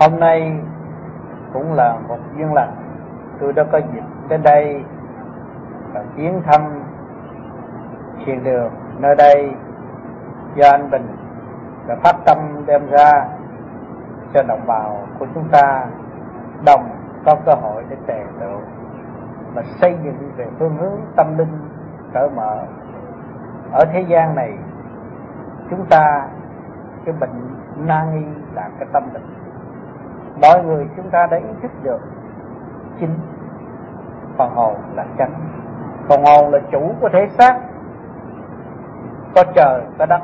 Hôm nay cũng là một duyên lành, tôi đã có dịp đến đây và viếng thăm thiền đường nơi đây do anh Bình đã phát tâm đem ra cho đồng bào của chúng ta đồng có cơ hội để tề tựu và xây dựng về phương hướng tâm linh cởi mở. Ở thế gian này chúng ta cái bệnh nan y là cái tâm linh. Mọi người chúng ta đã ý thức được chính phần hồn là chánh, phần hồn là chủ của thể xác, có trời có đất,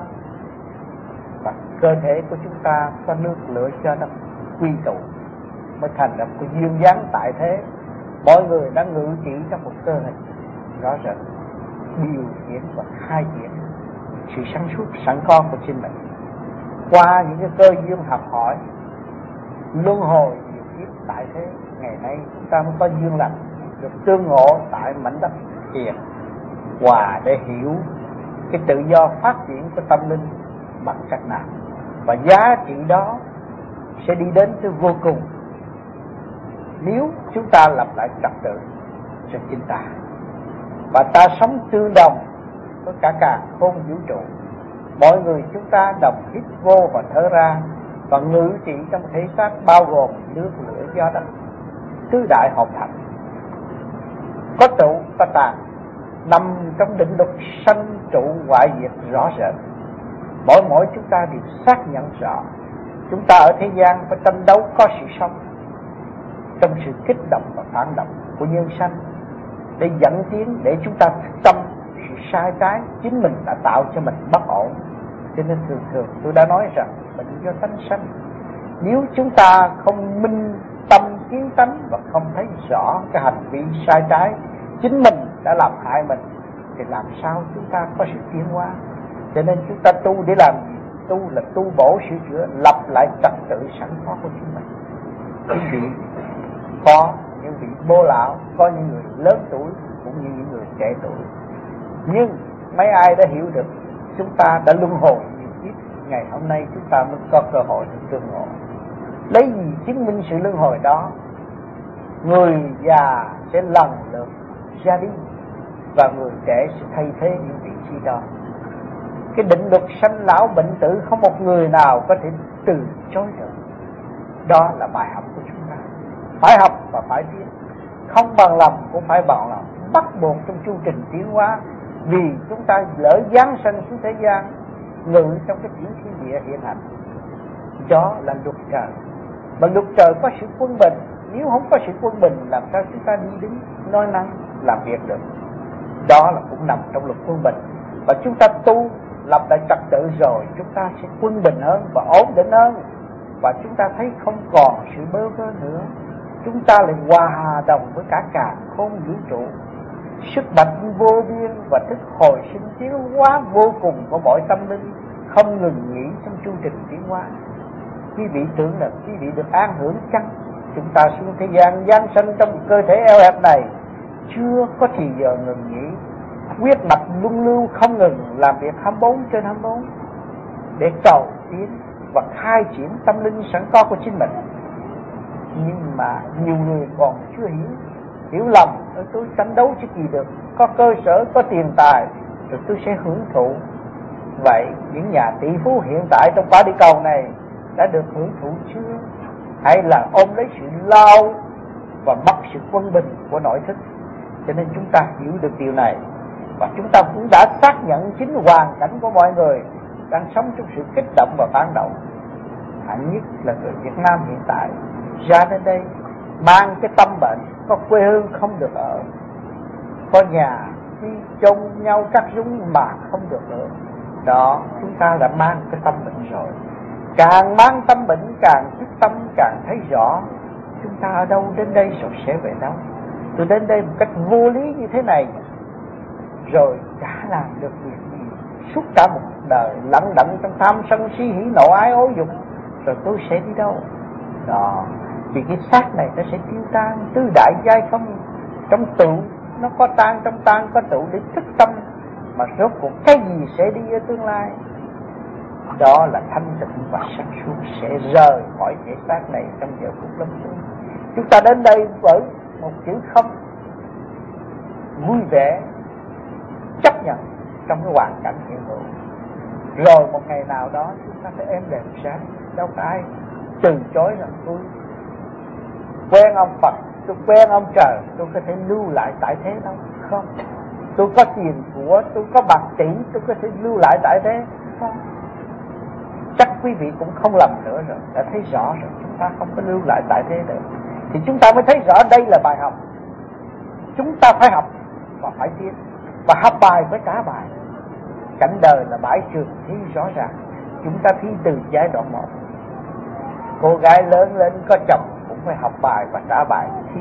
và cơ thể của chúng ta có nước lửa cho đất quy tụ mới thành lập cái duyên dáng tại thế. Mọi người đã ngự trị trong một cơ hình rõ rệt, điều khiển và khai triển sự sáng suốt sẵn có của chính mình qua những cái cơ duyên học hỏi luân hồi nhiều kiếp tại thế. Ngày nay chúng ta mới có duyên lành được tương ngộ tại mảnh đất thiền hòa để hiểu cái tự do phát triển của tâm linh bằng cách nào, và giá trị đó sẽ đi đến tới vô cùng nếu chúng ta lập lại trật tự cho chính ta, và ta sống tương đồng với cả càn khôn vũ trụ. Mọi người chúng ta đồng hít vô và thở ra và ngự trị trong thể xác bao gồm nước lửa gió đất, tứ đại hợp thành, có trụ có tàn, nằm trong định luật sanh trụ hoại diệt rõ rệt. Mỗi chúng ta đều xác nhận rõ chúng ta ở thế gian phải tranh đấu có sự sống trong sự kích động và phản động của nhân sanh để dẫn tiến, để chúng ta thức tâm sự sai trái chính mình đã tạo cho mình bất ổn. Cho nên thường tôi đã nói rằng bệnh do tánh sanh. Nếu chúng ta không minh tâm kiến tánh và không thấy rõ cái hành vi sai trái chính mình đã làm hại mình thì làm sao chúng ta có sự tiến hóa? Cho nên chúng ta tu để làm gì? Tu là tu bổ sửa chữa, lập lại trật tự sẵn có của chúng mình. Quý vị có những vị bô lão, có những người lớn tuổi cũng như những người trẻ tuổi, nhưng mấy ai đã hiểu được chúng ta đã luân hồi nhiều kiếp, ngày hôm nay chúng ta mới có cơ hội được tương ngộ. Lấy gì chứng minh sự luân hồi đó? Người già sẽ lần lượt ra đi và người trẻ sẽ thay thế những vị trí đó. Cái định luật sanh lão bệnh tử không một người nào có thể từ chối được. Đó là bài học của chúng ta. Phải học và phải biết, không bằng lòng cũng phải bằng lòng, bắt buộc trong chu trình tiến hóa. Vì chúng ta lỡ giáng sanh xuống thế gian, ngự trong cái chuyển thiên địa hiện hành. Đó là luật trời, mà luật trời có sự quân bình. Nếu không có sự quân bình, làm sao chúng ta đi đứng nói năng làm việc được? Đó là cũng nằm trong luật quân bình. Và chúng ta tu lập lại trật tự rồi, chúng ta sẽ quân bình hơn và ổn định hơn, và chúng ta thấy không còn sự bơ vơ nữa. Chúng ta lại hòa đồng với cả càn khôn vũ trụ, sức mạnh vô biên và thức hồi sinh tiến hóa vô cùng của mọi tâm linh không ngừng nghỉ trong chu trình tiến hóa. Quý vị tưởng là quý vị được an hưởng chăng? Chúng ta xuống thế gian giáng sanh trong một cơ thể eo hẹp này, chưa có thì giờ ngừng nghỉ, huyết mạch luân lưu không ngừng làm việc 24/24 để cầu tiến và khai triển tâm linh sẵn có của chính mình. Nhưng mà nhiều người còn chưa hiểu lầm, tôi tranh đấu chứ gì được, có cơ sở, có tiền tài rồi tôi sẽ hưởng thụ. Vậy những nhà tỷ phú hiện tại trong quả địa cầu này đã được hưởng thụ chưa? Hay là ôm lấy sự lao và mất sự quân bình của nội thức? Cho nên chúng ta hiểu được điều này, và chúng ta cũng đã xác nhận chính hoàn cảnh của mọi người đang sống trong sự kích động và phản động. Hạnh nhất là người Việt Nam hiện tại ra đến đây mang cái tâm bệnh, có quê hương không được ở, có nhà đi chung nhau cắt súng mà không được ở. Đó, chúng ta đã mang cái tâm bệnh rồi. Càng mang tâm bệnh, càng thức tâm, càng thấy rõ chúng ta ở đâu, đến đây rồi sẽ về đâu. Tôi đến đây một cách vô lý như thế này rồi đã làm được việc gì? Suốt cả một đời lặng đặng trong tham sân si hỉ nộ ái ố dục, rồi tôi sẽ đi đâu? Đó, vì cái xác này nó sẽ tiêu tan, tứ đại giai không, trong tụ nó có tan, trong tan có tụ để thức tâm, mà rốt cuộc cái gì sẽ đi ở tương lai? đó là thanh tịnh và sáng suốt, sẽ rời khỏi thể xác này trong giờ phút lâm chung. Chúng ta đến đây với một chữ không, vui vẻ chấp nhận trong cái hoàn cảnh hiện hữu. Rồi một ngày nào đó chúng ta sẽ êm đềm sáng. Đâu có ai từ chối rằng tôi quen ông Phật, tôi quen ông trời, tôi có thể lưu lại tại thế đâu. Không. Tôi có tiền của, tôi có bạc tỷ, tôi có thể lưu lại tại thế. Không. Chắc quý vị cũng không lầm nữa rồi, đã thấy rõ rồi, chúng ta không có lưu lại tại thế nữa. Thì chúng ta mới thấy rõ đây là bài học. Chúng ta phải học và phải tiến, và học bài với trả bài. Cảnh đời là bãi trường thi rõ ràng. Chúng ta thi từ giai đoạn 1. Cô gái lớn lên có chồng cũng phải học bài và trả bài thi.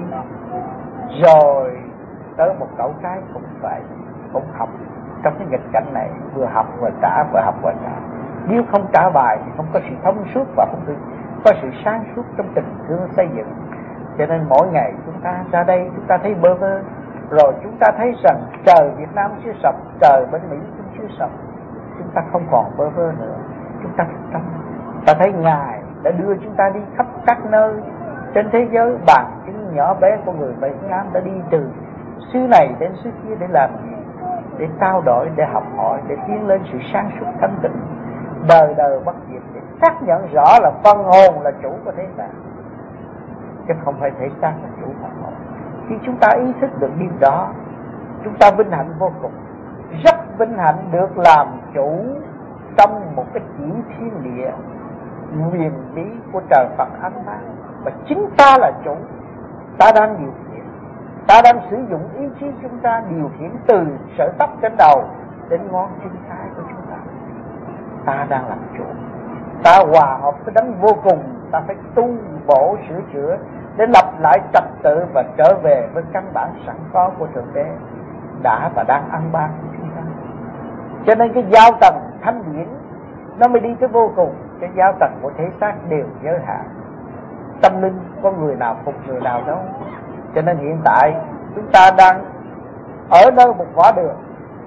Rồi tới một cậu trai cũng phải, cũng học trong cái nghịch cảnh này, vừa học vừa trả, vừa học vừa trả. Nếu không trả bài thì không có sự thông suốt và không có sự sáng suốt trong tình thương xây dựng. Cho nên mỗi ngày chúng ta ra đây chúng ta thấy bơ vơ, rồi chúng ta thấy rằng trời Việt Nam chưa sập, trời bên Mỹ cũng chưa sập. Chúng ta không còn bơ vơ nữa, chúng ta thực tâm. Ta thấy Ngài đã đưa chúng ta đi khắp các nơi trên thế giới. Bàn chân nhỏ bé của người Việt Nam đã đi từ xứ này đến xứ kia để làm gì? Để trao đổi, để học hỏi, để tiến lên sự sáng suốt thanh tịnh, đời đời bất diệt, để xác nhận rõ là phân hồn là chủ của thế gian, chứ không phải thể xác là chủ phân hồn. Khi chúng ta ý thức được điều đó, chúng ta vinh hạnh vô cùng, rất vinh hạnh được làm chủ trong một cái tiểu thiên địa huyền bí của trời Phật An Mang. Và chính ta là chủ, ta đang điều khiển, ta đang sử dụng ý chí chúng ta điều khiển từ sợi tóc trên đầu đến ngón chân trái của chúng ta. Ta đang làm chủ, ta hòa hợp với đấng vô cùng. Ta phải tu bổ sửa chữa để lập lại trật tự và trở về với căn bản sẵn có của Thượng Đế đã và đang ăn ban của chúng ta. Cho nên cái giao tầng thanh điển nó mới đi tới vô cùng. Cái giao tầng của thể xác đều giới hạn, tâm linh có người nào phục người nào đâu. Cho nên hiện tại chúng ta đang ở nơi một võ đường.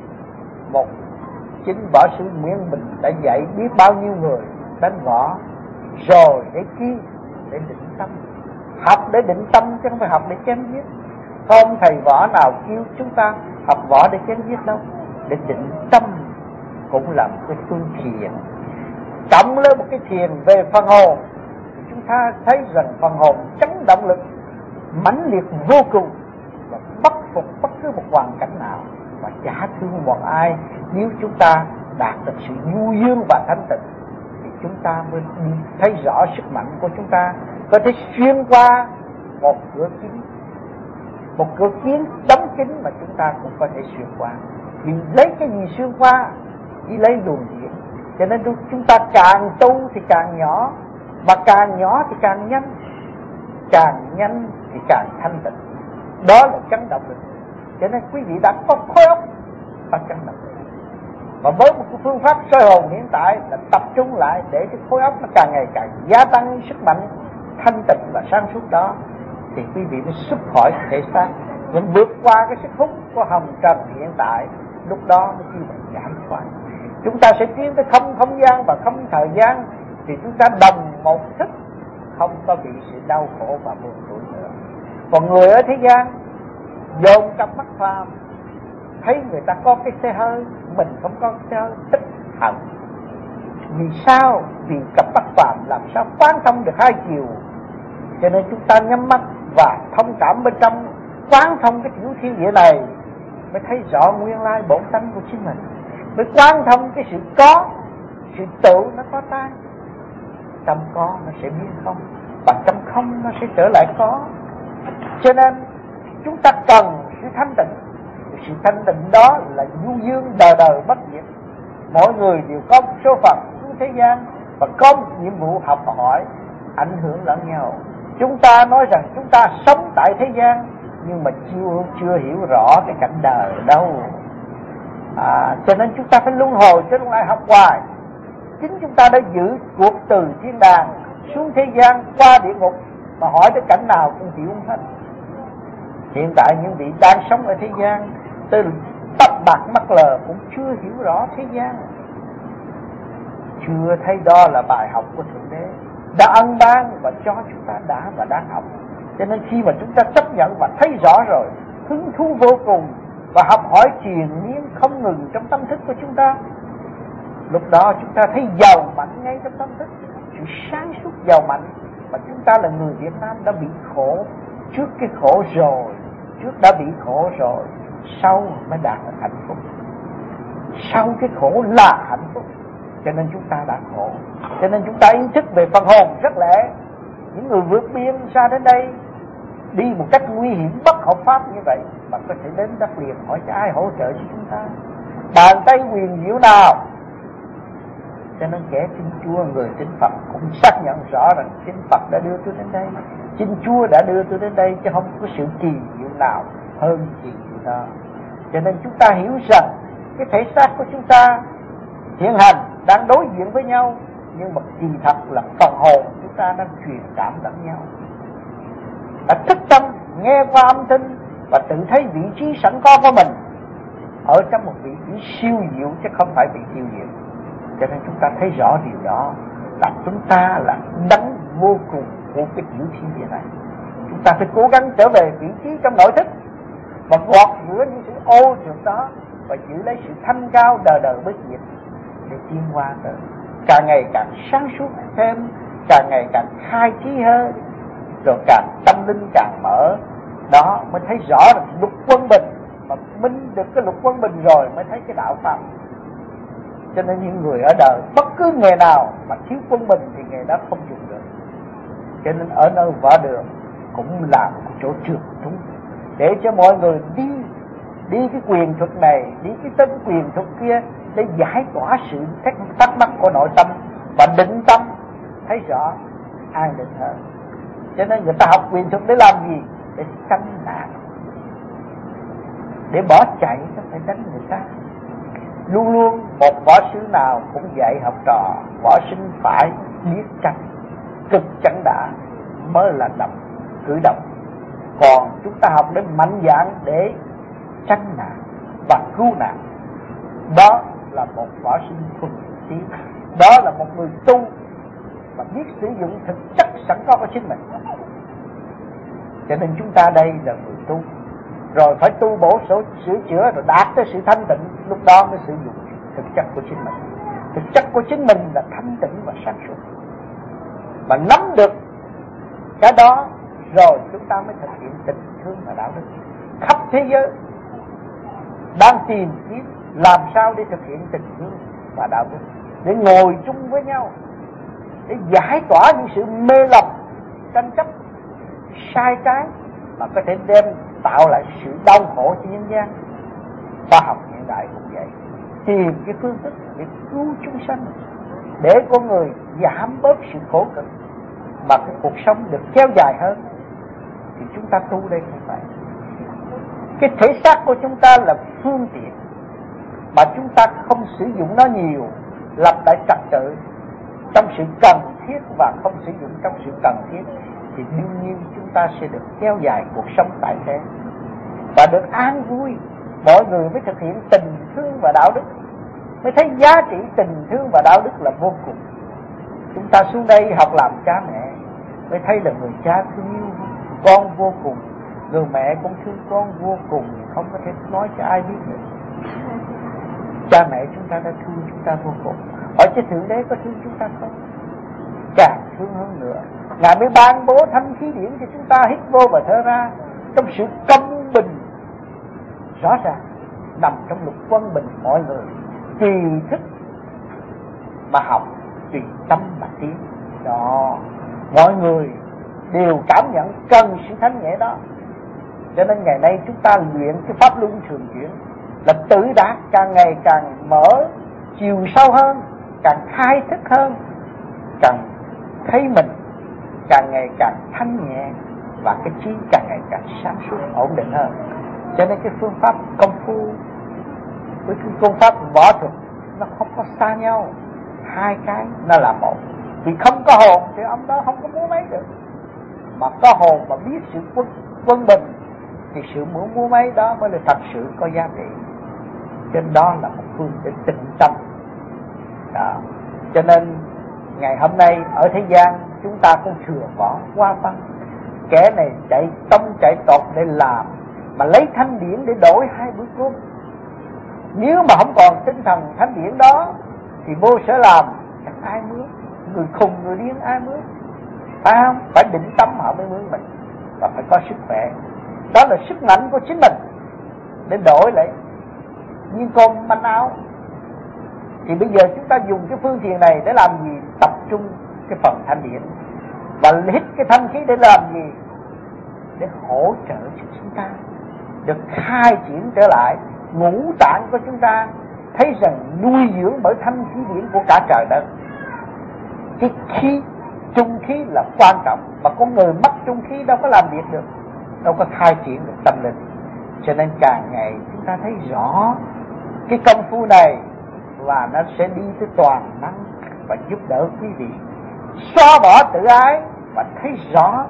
Một chính võ sư Nguyễn Bình đã dạy biết bao nhiêu người đánh võ rồi để chi? Để định tâm. Học để định tâm chứ không phải học để chém giết. Không thầy võ nào kêu chúng ta học võ để chém giết đâu. Để định tâm cũng là một cái phương thiền. Cộng lên một cái thiền về phần hồn, chúng ta thấy rằng phần hồn chấn động lực mãnh liệt vô cùng và bất phục bất cứ một hoàn cảnh nào, và chả thương một ai. Nếu chúng ta đạt được sự du dương và thanh tịnh thì chúng ta mới thấy rõ sức mạnh của chúng ta có thể xuyên qua một cửa kính, một cửa kiến đóng kín mà chúng ta cũng có thể xuyên qua. Vì lấy cái gì xuyên qua? Chỉ lấy luồng điển. Cho nên chúng ta càng tu thì càng nhỏ, mà càng nhỏ thì càng nhanh, càng nhanh thì càng thanh tịnh. Đó là chấn động lực. Cho nên quý vị đã có khối óc và chấn động lực. Và với một cái phương pháp soi hồn hiện tại là tập trung lại để cái khối óc nó càng ngày càng gia tăng sức mạnh thanh tịnh và sáng suốt đó, thì quý vị mới xuất khỏi thể xác, vẫn vượt qua cái sức hút của hồng trần hiện tại. Lúc đó mới kêu bằng giải thoát. Chúng ta sẽ tiến tới không gian và không thời gian, thì chúng ta đồng một thức, không có bị sự đau khổ và buồn tuổi nữa. Còn người ở thế gian dồn cặp mắt phàm, thấy người ta có cái xe hơi, mình không có cái xe hơi, tức hận. Vì sao? Vì cặp mắt phàm làm sao quán thông được hai chiều. Cho nên chúng ta nhắm mắt và thông cảm bên trong, quán thông cái tiểu thiên địa này, mới thấy rõ nguyên lai bổn tánh của chính mình, mới quán thông cái sự có, sự tụ nó có tan. Trong có nó sẽ biến không, và trong không nó sẽ trở lại có. Cho nên chúng ta cần sự thanh tịnh. Sự thanh tịnh đó là du dương đời đời bất diệt. Mỗi người đều có một số phận xuống thế gian và có một nhiệm vụ học hỏi, ảnh hưởng lẫn nhau. Chúng ta nói rằng chúng ta sống tại thế gian, nhưng mà chưa hiểu rõ cái cảnh đời đâu. Cho nên chúng ta phải luân hồi chứ không ai học hoài. Chính chúng ta đã giữ cuộc từ thiên đàng xuống thế gian qua địa ngục, mà hỏi tới cảnh nào cũng hiểu không hết. Hiện tại những vị đang sống ở thế gian, từ tóc bạc mắt lờ cũng chưa hiểu rõ thế gian. chưa thấy đó là bài học của Thượng Đế đã ân ban và cho chúng ta đã và đang học. Cho nên khi mà chúng ta chấp nhận và thấy rõ rồi, hứng thú vô cùng và học hỏi triền miên không ngừng trong tâm thức của chúng ta, lúc đó chúng ta thấy giàu mạnh ngay trong tâm thức, sự sáng suốt giàu mạnh. Mà chúng ta là người Việt Nam đã bị khổ trước cái khổ rồi, trước đã bị khổ rồi, sau mới đạt được hạnh phúc. Sau cái khổ là hạnh phúc. Cho nên chúng ta đã khổ. Cho nên chúng ta ý thức về phần hồn rất lẽ. Những người vượt biên ra đến đây đi một cách nguy hiểm bất hợp pháp như vậy mà có thể đến đất liền, hỏi cho ai hỗ trợ cho chúng ta? Bàn tay quyền diệu nào? Cho nên kẻ tin Chúa, người tin Phật cũng xác nhận rõ rằng chính Phật đã đưa tôi đến đây, chính Chúa đã đưa tôi đến đây, chứ không có sự kỳ diệu nào hơn kỳ diệu đó. Cho nên chúng ta hiểu rằng cái thể xác của chúng ta hiện hành đang đối diện với nhau, nhưng mà kỳ thật là phần hồn chúng ta đang truyền cảm lẫn nhau. Đã thức tâm nghe qua âm thanh và tự thấy vị trí sẵn có của mình ở trong một vị trí siêu diệu chứ không phải bị siêu diệu. Cho nên chúng ta thấy rõ điều đó là chúng ta là đấng vô cùng của cái tiểu thiên địa này. Chúng ta phải cố gắng trở về vị trí trong nội thức và gọt rửa những sự ô trượt đó và giữ lấy sự thanh cao đời đời bất diệt để tiến qua tới càng ngày càng sáng suốt thêm, càng ngày càng khai trí hơn, rồi càng tâm linh càng mở. Đó mới thấy rõ là lục quân bình, mà minh được cái lục quân bình rồi mới thấy cái đạo Pháp. Cho nên những người ở đời bất cứ nghề nào mà thiếu quân bình thì nghề đó không dùng được. Cho nên ở nơi võ đường cũng là một chỗ trượt chúng, để cho mọi người đi cái quyền thuật này, đi cái tân quyền thuật kia, để giải tỏa sự thắc mắc của nội tâm và định tâm thấy rõ, an định hơn. Cho nên người ta học quyền thuật để làm gì? Để tránh nạn, để bỏ chạy, không phải đánh người ta. Luôn luôn một võ sư nào cũng dạy học trò võ sinh phải biết tránh, cực chẳng đã mới là cử động. Còn chúng ta học để mạnh dạn để tránh nạn và cứu nạn, đó là một võ sinh thuần tiến, đó là một người tu và biết sử dụng thực chất sẵn có của chính mình. Cho nên chúng ta đây là người tu, rồi phải tu bổ sửa chữa rồi đạt tới sự thanh tịnh, lúc đó mới sử dụng thực chất của chính mình. Thực chất của chính mình là thanh tịnh và sáng suốt. Mà nắm được cái đó rồi chúng ta mới thực hiện tình thương và đạo đức. Khắp thế giới đang tìm kiếm làm sao để thực hiện tình thương và đạo đức, để ngồi chung với nhau, để giải tỏa những sự mê lầm, tranh chấp, sai trái mà có thể đem tạo lại sự đau khổ cho nhân gian. Khoa học hiện đại cũng vậy, tìm cái phương thức để cứu chúng sanh, để con người giảm bớt sự khổ cực mà cái cuộc sống được kéo dài hơn. Thì chúng ta tu đây không phải. Cái thể xác của chúng ta là phương tiện mà chúng ta không sử dụng nó nhiều, lập lại trật tự trong sự cần thiết và không sử dụng trong sự cần thiết, thì đương nhiên chúng ta sẽ được kéo dài cuộc sống tại thế và được an vui. Mọi người mới thực hiện tình thương và đạo đức, mới thấy giá trị tình thương và đạo đức là vô cùng. Chúng ta xuống đây học làm cha mẹ mới thấy là người cha thương yêu con vô cùng, người mẹ cũng thương con vô cùng, không có thể nói cho ai biết được. Cha mẹ chúng ta đã thương chúng ta vô cùng, hỏi chứ Thượng Đế có thương chúng ta không? Càng thương hơn nữa. Ngài mới ban bố thanh khí điển cho chúng ta hít vô và thở ra trong sự công bình rõ ràng, nằm trong lục quân bình. Mọi người tùy thức mà học, tùy tâm mà tiến. Đó, mọi người đều cảm nhận cần sự thanh nhẹ đó. Cho nên ngày nay chúng ta luyện cái pháp luân thường chuyển là tự đạt, càng ngày càng mở chiều sâu hơn, càng khai thức hơn, càng thấy mình càng ngày càng thanh nhẹ và cái trí càng ngày càng sáng suốt ổn định hơn. Cho nên cái phương pháp công phu với cái phương pháp võ thuật nó không có xa nhau, hai cái nó là một. Vì không có hồn thì ông đó không có múa máy được, mà có hồn mà biết sự quân bình thì sự múa máy đó mới là thật sự có giá trị. Trên đó là một phương để tịnh tâm đó. Cho nên ngày hôm nay ở thế gian chúng ta cũng thừa võ qua văn. Kẻ này chạy tông chạy tọt để làm, mà lấy thanh điển để đổi 2 bữa cơm. Nếu mà không còn tinh thần thanh điển đó thì vô sở làm chẳng ai mướn. Người khùng người điên ai mướn, phải không? Phải định tâm họ mới mướn mình, và phải có sức khỏe. Đó là sức mạnh của chính mình để đổi lại nhưng cơm manh áo. Thì bây giờ chúng ta dùng cái phương tiện này để làm gì? Tập trung cái phần thanh điển, và hít cái thanh khí để làm gì? Để hỗ trợ cho chúng ta được khai triển trở lại ngũ tạng của chúng ta, thấy rằng nuôi dưỡng bởi thanh khí điển của cả trời đất. Cái khí trung khí là quan trọng, mà con người mất trung khí đâu có làm việc được, đâu có khai triển được tâm linh. Cho nên càng ngày chúng ta thấy rõ cái công phu này, và nó sẽ đi tới toàn năng và giúp đỡ quý vị xóa bỏ tự ái và thấy rõ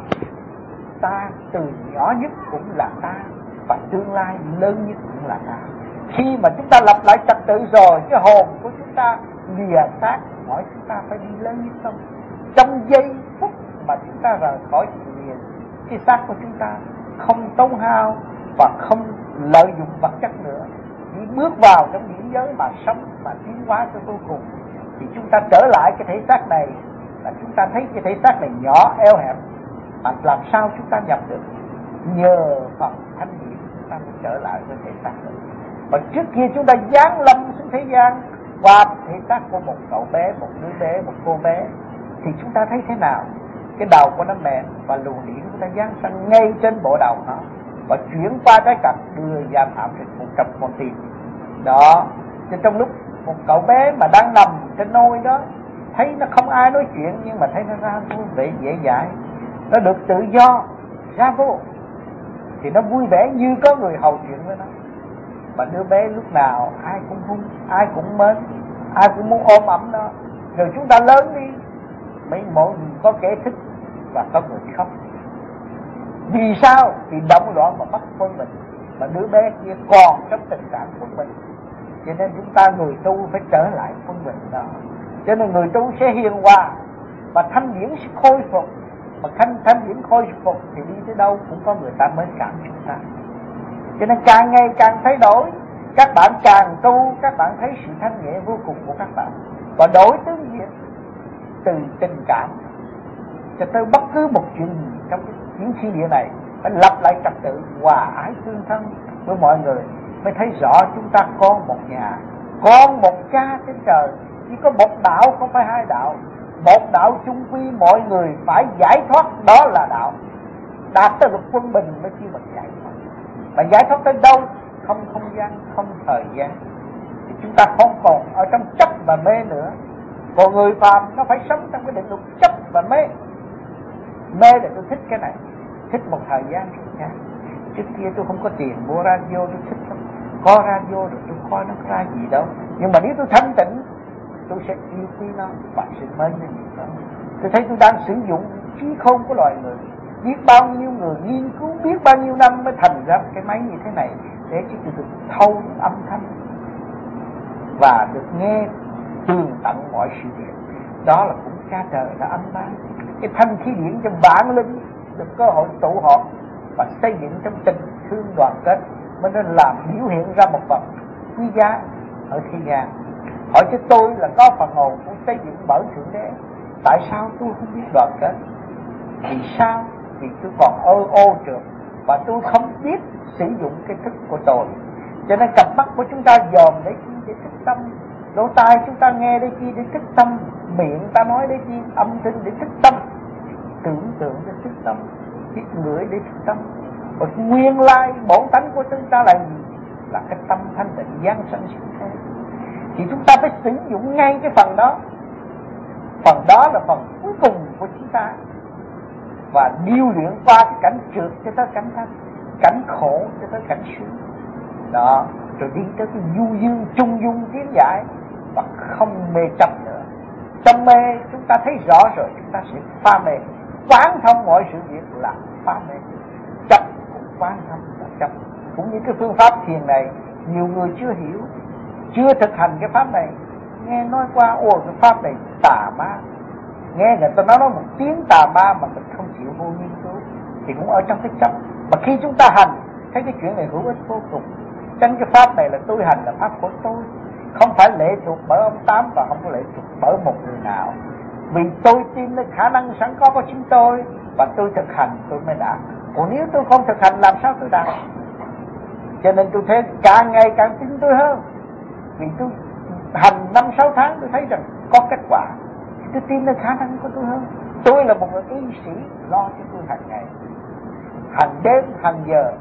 ta từ nhỏ nhất cũng là ta, và tương lai lớn nhất cũng là ta. Khi mà chúng ta lập lại trật tự rồi, cái hồn của chúng ta lìa xác, hỏi chúng ta phải đi lớn nhất không? Trong giây phút mà chúng ta rời khỏi sự lìa, cái xác của chúng ta không tốn hao và không lợi dụng vật chất nữa, chỉ bước vào trong điển giới mà sống mà tiến hóa cho vô cùng, thì chúng ta trở lại cái thể xác này, là chúng ta thấy cái thể xác này nhỏ eo hẹp, mà làm sao chúng ta nhập được? Nhờ phần thanh điển chúng ta mới trở lại với thể xác này. Và trước kia chúng ta giáng lâm xuống thế gian qua thể xác của một cậu bé, một đứa bé, một cô bé, thì chúng ta thấy thế nào? Cái đầu của nó mềm và luồng điển của nó giáng sang ngay trên bộ đầu nó, và chuyển qua trái cặp đưa ra thảm trên 100 con tim. Đó, thì trong lúc một cậu bé mà đang nằm trên nôi đó, thấy nó không ai nói chuyện, nhưng mà thấy nó ra vui vẻ dễ dãi, nó được tự do ra vô, thì nó vui vẻ như có người hầu chuyện với nó. Mà đứa bé lúc nào ai cũng vui, ai cũng mến, ai cũng muốn ôm ấm nó. Rồi chúng ta lớn đi, mỗi người có kẻ thích và có người khóc. Vì sao? Vì động loạn mà mất quân mình, mà đứa bé kia còn trong tình trạng quân mình. Cho nên chúng ta người tu phải trở lại quân mình đó. Cho nên người tu sẽ hiền hòa và thanh điển sẽ khôi phục. Mà thanh điển khôi phục thì đi tới đâu cũng có người ta mến cảm chúng ta. Cho nên càng ngày càng thay đổi, các bạn càng tu, các bạn thấy sự thanh nhẹ vô cùng của các bạn, và đổi tướng diện từ tình cảm cho tới bất cứ một chuyện gì trong cái chuyến thiên địa này, phải lập lại trật tự hòa ái tương thân với mọi người, mới thấy rõ chúng ta có một nhà, có một cha trên trời, chỉ có một đạo không phải 2 đạo, một đạo chung quy, mọi người phải giải thoát, đó là đạo. Đạt tới luật quân bình mới kêu bằng giải thoát. Mà giải thoát tới đâu? Không không gian, không thời gian, thì chúng ta không còn ở trong chấp và mê nữa. Còn người phàm nó phải sống trong cái định luật chấp và mê. Mê là tôi thích cái này, thích một thời gian khác. Trước kia tôi không có tiền mua radio, tôi thích lắm. Có radio rồi tôi coi nó ra gì đâu. Nhưng mà nếu tôi thanh tịnh, tôi sẽ yêu quý nó và sự mến nó nhiều hơn. Tôi thấy tôi đang sử dụng trí khôn của loài người. Biết bao nhiêu người nghiên cứu, biết bao nhiêu năm mới thành ra cái máy như thế này, để cho tôi được thâu âm thanh và được nghe tường tận mọi sự việc. Đó là cũng cha trời đã âm ban cái thanh khí điển cho vạn linh được cơ hội tụ họp và xây dựng trong tình thương đoàn kết, mới nên làm biểu hiện ra một vật quý giá ở thế gian. Hỏi cho tôi là có phần hồn cũng xây dựng bởi Thượng Đế, tại sao tôi không biết đoàn kết? Vì sao? Vì tôi còn ô trượt và tôi không biết sử dụng cái thức của tôi. Cho nên cặp mắt của chúng ta dòm để chi? Để thức tâm. Lỗ tai chúng ta nghe để chi? Để thức tâm. Miệng ta nói để chi? Âm thanh để thức tâm. Tưởng tượng để thức tâm. Biết ngửi để thức tâm. Và nguyên lai bổn tánh của chúng ta là gì? Là cái tâm thanh tịnh giáng sanh sự thế. Thì chúng ta phải sử dụng ngay cái phần đó. Phần đó là phần cuối cùng của chúng ta, và điêu luyện qua cái cảnh trượt cho tới cảnh thanh, cảnh khổ cho tới cảnh sướng. Đó, rồi đi tới cái du dương, trung dung tiến giải, và không mê chấp nữa. Trong mê chúng ta thấy rõ rồi, chúng ta sẽ phá mê. Quán thông mọi sự việc là phá mê. Chấp cũng quán thông là chấp. Cũng như cái phương pháp thiền này, nhiều người chưa hiểu, chưa thực hành cái pháp này, nghe nói qua ôi cái pháp này tà ma, nghe người ta nói một tiếng tà ma mà mình không chịu vô nghiên cứu thì cũng ở trong cái chấp. Mà khi chúng ta hành thấy cái chuyện này hữu ích vô cùng. Trong cái pháp này là tôi hành là pháp của tôi, không phải lệ thuộc bởi ông Tám và không có lệ thuộc bởi một người nào. Vì tôi tin nơi khả năng sẵn có của chính tôi và tôi thực hành tôi mới đạt. Còn nếu tôi không thực hành làm sao tôi đạt? Cho nên tôi thấy càng ngày càng tin tôi hơn. Vì tôi hành 5-6 tháng tôi thấy rằng có kết quả, tôi tin nơi khả năng của tôi hơn. Tôi là một người y sĩ lo cho tôi hàng ngày, hàng đêm, hàng giờ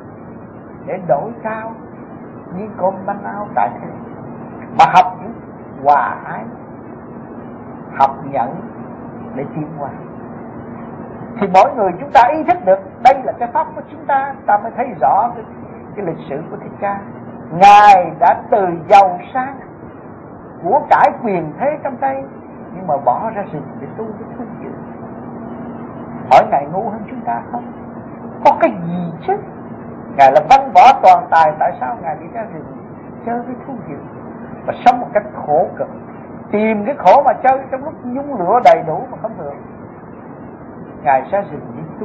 để đổi cao như con bánh áo tại thế. Mà học những hòa ái, học nhận để tiến qua. Thì mỗi người chúng ta ý thức được đây là cái pháp của chúng ta, ta mới thấy rõ cái lịch sử của Thích Ca. Ngài đã từ giàu sang, của cải quyền thế trong tay, nhưng mà bỏ ra rừng để tu cái thứ gì. Hỏi Ngài ngu hơn chúng ta không? Có cái gì chứ? Ngài là văn võ toàn tài, tại sao Ngài đi ra rừng chơi với thú dữ và sống một cách khổ cực, tìm cái khổ mà chơi trong lúc nhung lửa đầy đủ mà không được? Ngài ra rừng đi tu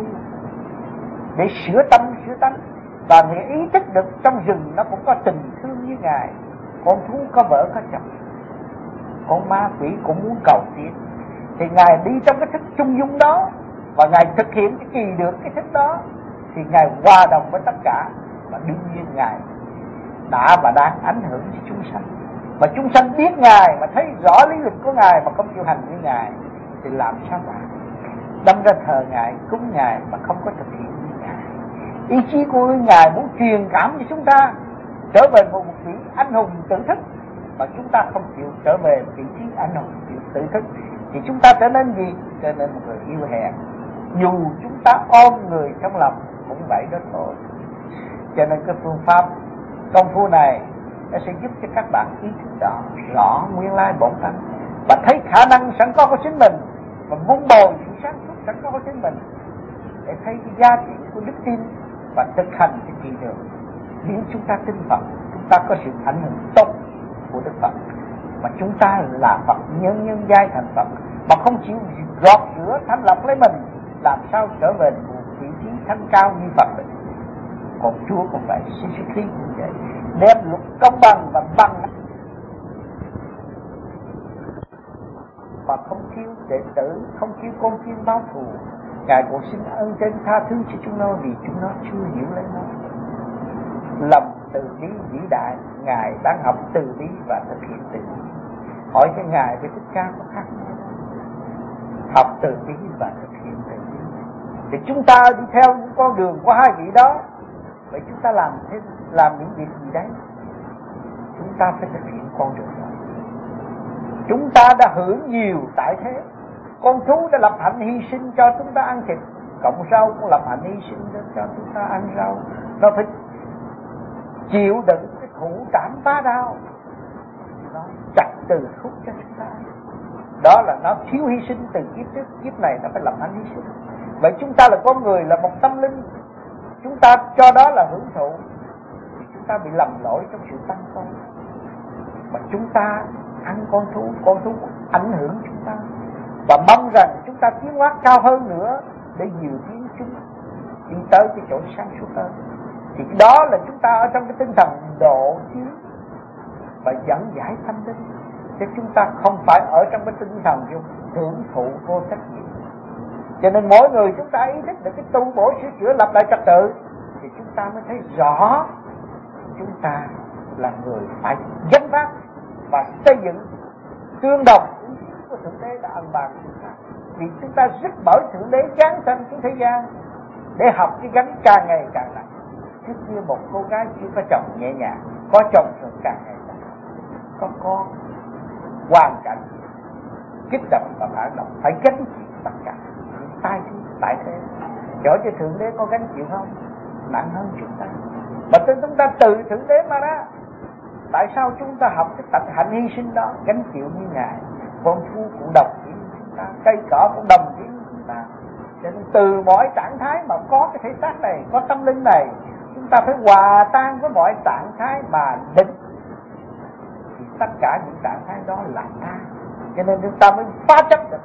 để sửa tâm sửa tánh, và Ngài ý thức được trong rừng nó cũng có tình thương như Ngài. Con thú có vợ có chồng, con ma quỷ cũng muốn cầu tiến, thì Ngài đi trong cái thức trung dung đó và Ngài thực hiện cái kỳ được cái thức đó, thì Ngài hòa đồng với tất cả. Và đương nhiên Ngài đã và đang ảnh hưởng đến chúng sanh, mà chúng sanh biết Ngài mà thấy rõ lý lịch của Ngài mà không chịu hành với Ngài thì làm sao mà đâm ra thờ Ngài, cúng Ngài mà không có thực hiện với Ngài. Ý chí của Ngài muốn truyền cảm cho chúng ta trở về một vị anh hùng tự thức, mà chúng ta không chịu trở về vị trí anh hùng tự thức thì chúng ta trở nên gì? Trở nên một người yêu hèn. Dù chúng ta ôm người trong lòng cũng vậy đó thôi. Cho nên cái phương pháp công phu này nó sẽ giúp cho các bạn ý thức rõ nguyên lai bổn tánh và thấy khả năng sẵn có của chính mình, và vun bồi sự sáng suốt sẵn có của chính mình để thấy cái giá trị của đức tin và thực hành cái trị được. Nếu chúng ta tin Phật, chúng ta có sự ảnh hưởng tốt của Đức Phật, mà chúng ta là Phật, nhân giai thành Phật mà không chịu gọt rửa thanh lọc lấy mình, làm sao trở về một vị trí thanh cao như Phật được? Còn Chúa cũng vậy, Jesus Christ cũng vậy, đem luật công bằng và bằng và không thiếu đệ tử, không thiếu con chiên báo thù. Ngài cũng xin ơn trên tha thứ cho chúng nó vì chúng nó chưa hiểu lấy nó. Lòng từ bi vĩ đại, Ngài đang học từ bi và thực hiện từ bi. Hỏi cho Ngài với Thích Ca có khác nhau? Học từ bi và thực hiện từ bi. Thì chúng ta đi theo những con đường của hai vị đó. Vậy chúng ta làm những việc gì đấy? Chúng ta phải thực hiện con đường đó. Chúng ta đã hưởng nhiều tại thế. Con thú đã lập hạnh hy sinh cho chúng ta ăn thịt, cộng rau cũng lập hạnh hy sinh cho chúng ta ăn rau. Nó phải chịu đựng cái khổ cảm phá đau, nó chặt từ khúc cho chúng ta. Đó là nó thiếu hy sinh từ kiếp trước, kiếp này nó phải lập hạnh hy sinh. Vậy chúng ta là con người, là một tâm linh, chúng ta cho đó là hưởng thụ thì chúng ta bị lầm lỗi trong sự tăng con. Mà chúng ta ăn con thú ảnh hưởng chúng ta, và mong rằng chúng ta tiến hóa cao hơn nữa để dìu tiến chúng đi tới cái chỗ sáng suốt hơn. Thì đó là chúng ta ở trong cái tinh thần độ tiến và dẫn giải tâm linh, chứ chúng ta không phải ở trong cái tinh thần hưởng thụ vô trách nhiệm. Cho nên mỗi người chúng ta ý thức được cái tu bổ sửa chữa lập lại trật tự thì chúng ta mới thấy rõ chúng ta là người phải gánh vác và xây dựng tương đồng ý chí của Thượng Đế đã ân ban chúng ta. Vì chúng ta rất bởi Thượng Đế giáng sanh xuống thế gian để học cái gánh càng ngày càng nặng. Trước kia một cô gái chưa có chồng nhẹ nhàng, có chồng rồi càng ngày càng có con, hoàn cảnh kích động và phản động phải gánh chịu tất cả tai thương tại thế. Cho Thượng Đế có gánh chịu không? Nặng hơn chúng ta. Mà chúng ta từ Thượng Đế mà ra. Tại sao chúng ta học cái tập hạnh hy sinh đó, gánh chịu như Ngài? Con thú cũng đồng ý với chúng ta, cây cỏ cũng đồng ý với chúng ta. Cho nên từ mọi trạng thái mà có cái thể xác này, có tâm linh này, chúng ta phải hòa tan với mọi trạng thái mà định thì tất cả những trạng thái đó là ta. Cho nên chúng ta mới phá chấp được,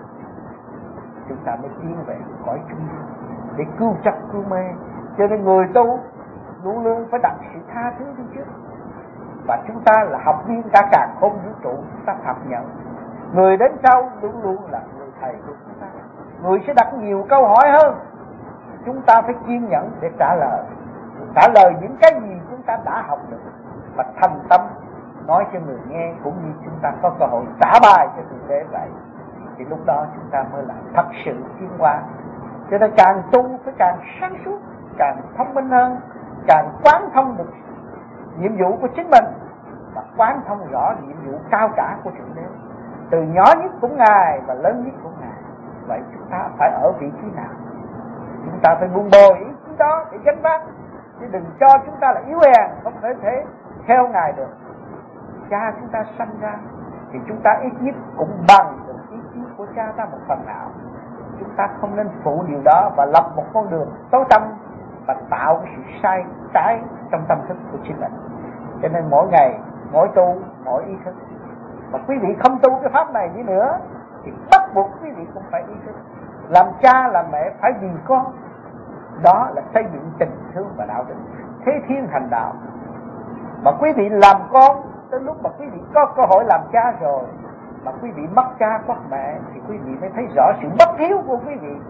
chúng ta mới tiến về cõi trung để cứu chấp cứu mê. Cho nên người tu luôn luôn phải đặt sự tha thứ đi trước. Và chúng ta là học viên cả càn khôn vũ trụ, chúng ta học nhận. Người đến sau luôn luôn là người thầy của chúng ta. Người sẽ đặt nhiều câu hỏi hơn, chúng ta phải kiên nhẫn để trả lời những cái gì chúng ta đã học được, và thành tâm nói cho người nghe, cũng như chúng ta có cơ hội trả bài cho Thượng Đế vậy. Thì lúc đó chúng ta mới là thật sự tiến hóa. Cho nên càng tu phải càng sáng suốt, càng thông minh hơn, càng quán thông được nhiệm vụ của chính mình, và quán thông rõ nhiệm vụ cao cả của Thượng Đế. Từ nhỏ nhất của Ngài và lớn nhất của Ngài. Vậy chúng ta phải ở vị trí nào? Chúng ta phải buông bồi ý chí đó để gánh vác, chứ đừng cho chúng ta là yếu hèn, không thể theo Ngài được. Cha chúng ta sanh ra thì chúng ta ít nhất cũng bằng được ý chí của cha ta một phần nào. Chúng ta không nên phụ điều đó và lập một con đường tối tăm và tạo cái sự sai trái trong tâm thức của chính mình. Cho nên mỗi ngày, mỗi tu, mỗi ý thức. Mà quý vị không tu cái pháp này đi nữa thì bắt buộc quý vị cũng phải ý thức. Làm cha làm mẹ phải vì con. Đó là xây dựng tình thương và đạo đức, thế thiên hành đạo. Mà quý vị làm con, tới lúc mà quý vị có cơ hội làm cha rồi, mà quý vị mất cha mất mẹ, thì quý vị mới thấy rõ sự bất hiếu của quý vị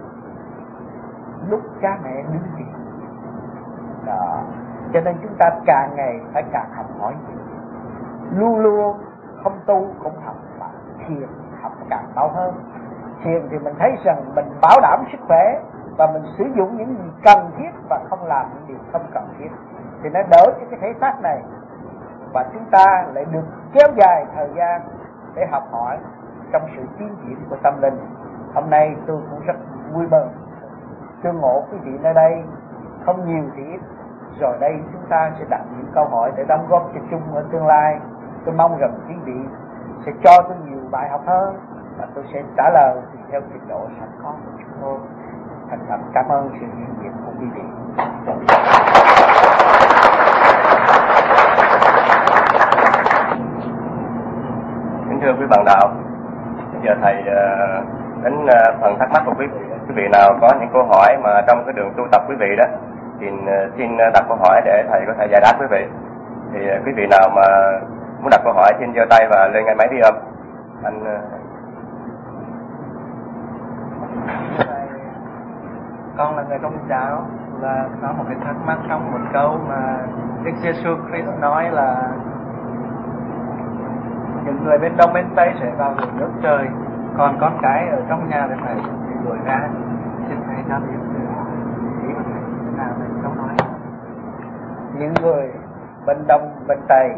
lúc cha mẹ đứng tiền. Đó. Cho nên chúng ta càng ngày phải càng học hỏi nhiều, luôn luôn không tu cũng học, mà thiền học càng mau hơn. Thiền thì mình thấy rằng mình bảo đảm sức khỏe và mình sử dụng những gì cần thiết và không làm những điều không cần thiết, thì nó đỡ cho cái thể xác này. Và chúng ta lại được kéo dài thời gian để học hỏi trong sự tiến triển của tâm linh. Hôm nay tôi cũng rất vui mừng tương ngộ quý vị nơi đây, không nhiều thì ít. Rồi đây chúng ta sẽ đặt những câu hỏi để đóng góp cho chung ở tương lai. Tôi mong rằng quý vị sẽ cho tôi nhiều bài học hơn, và tôi sẽ trả lời tùy theo trình độ sẵn có của chúng tôi. Thành thật cảm ơn sự hiện diện của quý vị. Kính thưa quý bạn đạo, bây giờ thầy đến phần thắc mắc của quý vị. Quý vị nào có những câu hỏi mà trong cái đường tu tập quý vị đó, thì xin đặt câu hỏi để thầy có thể giải đáp quý vị. Thì quý vị nào mà muốn đặt câu hỏi xin giơ tay và lên ngay máy ghi âm. Con là người Công giáo, và có một cái thắc mắc trong một câu mà Đức Giêsu Christ nói là những người bên đông bên tây sẽ vào hưởng nước trời, còn con cái ở trong nhà thì phải đuổi ra. Xin thầy cho biết ý của thầy nào về câu nói. Những người bên đông bên tây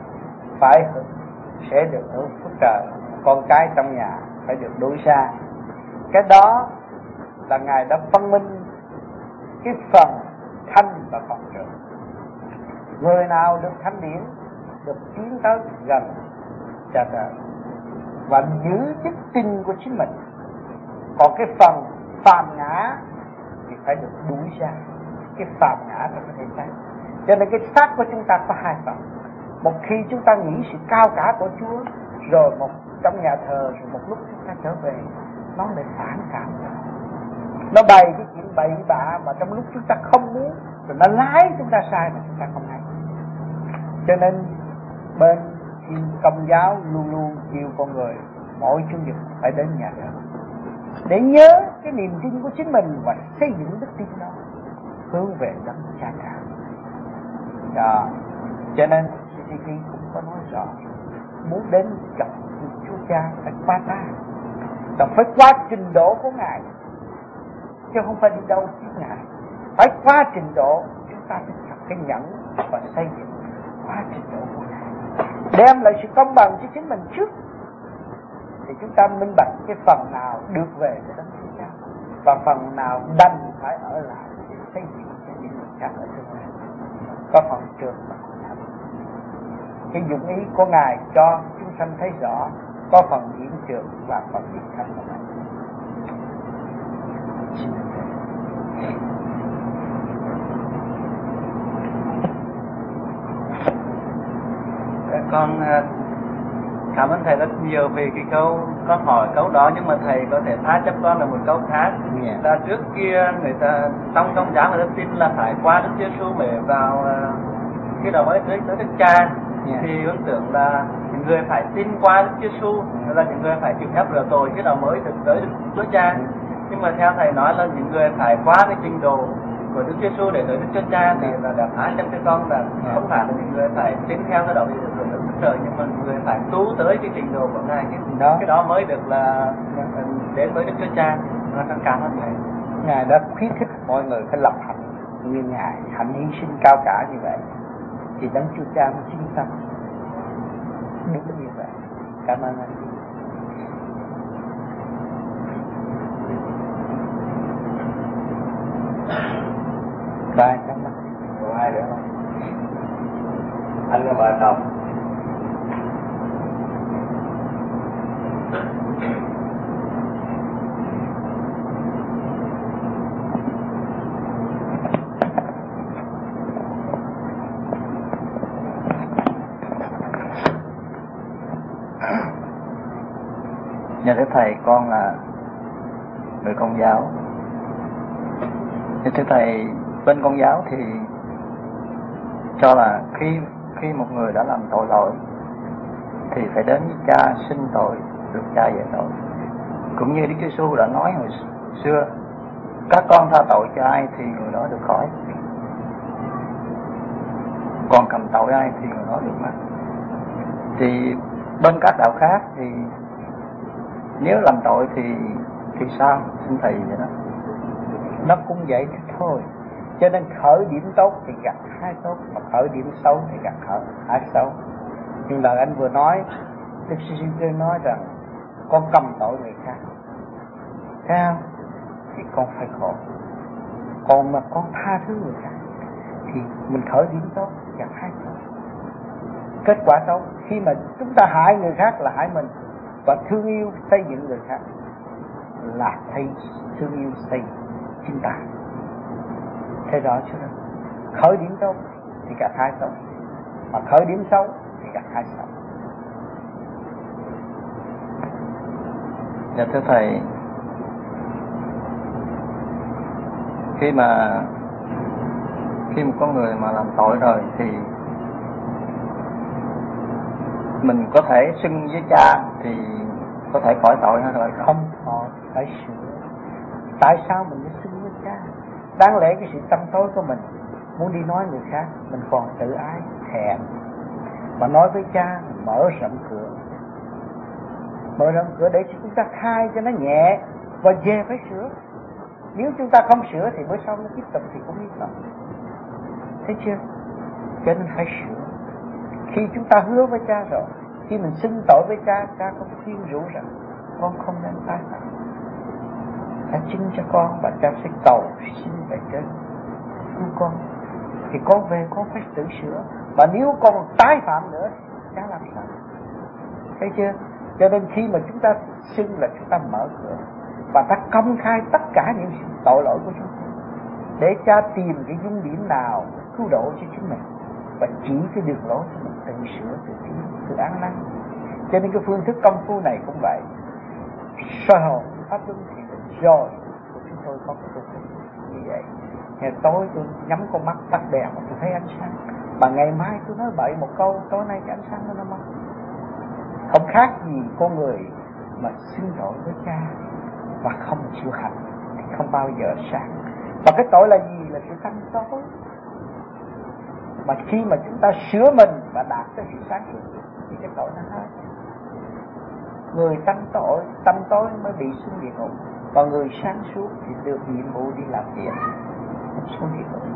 sẽ được hưởng phước trời, con cái trong nhà phải được đuổi ra. Cái đó là Ngài đã phân minh cái phần thanh và phần trượt. Người nào được thanh điển được tiến tới gần Cha Trời và giữ đức tin của chính mình, còn cái phần phàm ngã thì phải được đuổi ra. Cái phàm ngã trong cái thể xác. Cho nên cái xác của chúng ta có hai phần. Một khi chúng ta nghĩ sự cao cả của Chúa, rồi một trong nhà thờ, rồi một lúc chúng ta trở về, nó lại phản cảm. Nó bày cái chuyện bậy bạ mà trong lúc chúng ta không muốn, rồi nó lái chúng ta sai mà chúng ta không hay. Cho nên bên Công giáo luôn luôn kêu con người mỗi Chủ nhật phải đến nhà thờ để nhớ cái niềm tin của chính mình và xây dựng đức tin đó hướng về đấng Cha Cả. Đó. Cho nên CCP cũng có nói rõ, muốn đến gặp Chúa Cha phải qua ta, và phải qua trình độ của Ngài, chứ không phải đi đâu trước Ngài. Phải qua trình độ, chúng ta phải nhận và xây dựng qua trình độ của Ngài, đem lại sự công bằng cho chính mình trước, thì chúng ta minh bạch cái phần nào được về với đấng Chúa Cha và phần nào đành phải ở lại để xây dựng cho những người khác ở tương lai. Có phần trượt và phần thấp. Cái dụng ý của Ngài cho chúng sanh thấy rõ, có phần diễn trượt và phần diễn thấp. Con Cảm ơn thầy rất nhiều vì cái câu con hỏi câu đó, nhưng mà thầy có thể thay cho con là một câu khác. Là trước kia người ta trong công giáo người ta tin là phải qua Đức Giêsu để vào khi đó mới tới Đức Cha. Thì ấn tưởng là những người phải tin qua Đức Giêsu là những người phải chịu phép rửa tội khi đó mới được tới Đức Cha. Nhưng mà theo thầy nói là những người phải qua cái trình độ của Đức Giêsu để tới Đức Cha thì là đã phá trong cái con là không phải là những người phải tin theo cái đó để được Đức Trời, nhưng mà người phải tu tới cái trình độ của Ngài cái đó mới được là đến với Đức Chúa Cha. Nó cảm ơn Ngài. Ngài đã khuyến khích mọi người phải lập hạnh như Ngài, hạnh hy sinh cao cả như vậy thì Đấng Chúa Cha mới chính tâm đúng như vậy. Cảm ơn anh. Bài trong đó còn ai nữa không? Anh là bà chồng. Dạ thưa thầy, con là người Công giáo. Dạ thưa thầy, bên Công giáo thì cho là khi một người đã làm tội lỗi thì phải đến với Cha xin tội, được Cha giải tội. Cũng như Đức Giêsu đã nói hồi xưa, các con tha tội cho ai thì người đó được khỏi, còn cầm tội ai thì người đó được mất. Thì bên các đạo khác thì nếu làm tội thì sao? Xin thầy vậy đó. Nó cũng vậy thôi. Cho nên khởi điểm tốt thì gặp hai tốt, mà khởi điểm xấu thì gặp hai xấu. Nhưng là anh vừa nói, Đức Giêsu nói rằng con cầm tội người khác, thấy không? Thì con phải khổ. Còn mà con tha thứ người khác thì mình khởi điểm tốt gặp hai tốt. Kết quả tốt khi mà chúng ta hại người khác là hại mình, và thương yêu xây dựng người khác là thấy thương yêu xây chính ta. Thế rõ chưa? Khởi điểm tốt thì gặp hai tốt, mà khởi điểm xấu thì gặp hai xấu. Dạ thưa thầy, khi một con người mà làm tội rồi thì mình có thể xưng với Cha thì có thể khỏi tội hay rồi không? Phải sửa. Tại sao mình mới xưng với Cha? Đáng lẽ cái sự tâm tối của mình muốn đi nói người khác, mình còn tự ái thèm, mà nói với Cha mở rộng cửa để chúng ta khai cho nó nhẹ và về phải sửa. Nếu chúng ta không sửa thì bữa sau nó tiếp tục thì cũng như vậy. Thấy chưa? Cho nên phải sửa. Khi chúng ta hứa với Cha rồi, khi mình xưng tội với Cha, Cha cũng khuyên rủ rằng con không nên tái phạm. Cha chứng cho con và Cha sẽ cầu xin về trên cứu con. Thì con về con phải tự sửa. Và nếu con tái phạm nữa Cha làm sao? Thấy chưa? Cho nên khi mà chúng ta xưng là chúng ta mở cửa và ta công khai tất cả những tội lỗi của chúng ta, để Cha tìm cái dung điểm nào cứu độ cho chúng mình và chỉ cái đường lối cho mình tự sửa, tự tiến, tự ăn năn. Cho nên cái phương thức công phu này cũng vậy. Soi hồn pháp luân thì rồi chúng tôi có cái phương thức như vậy. Ngày tối tôi nhắm con mắt tắt đèn mà tôi thấy ánh sáng, mà ngày mai tôi nói bậy một câu, tối nay cái ánh sáng nó mất. Không khác gì con người mà xin lỗi với Cha và không chịu hành thì không bao giờ sáng. Và cái tội là gì? Là sự tâm tối. Mà khi mà chúng ta sửa mình và đạt tới sự sáng suốt thì cái tội nó hết. Người tâm tối mới bị xuống địa ngục, còn người sáng suốt thì được nhiệm vụ đi làm việc xuống địa ngục.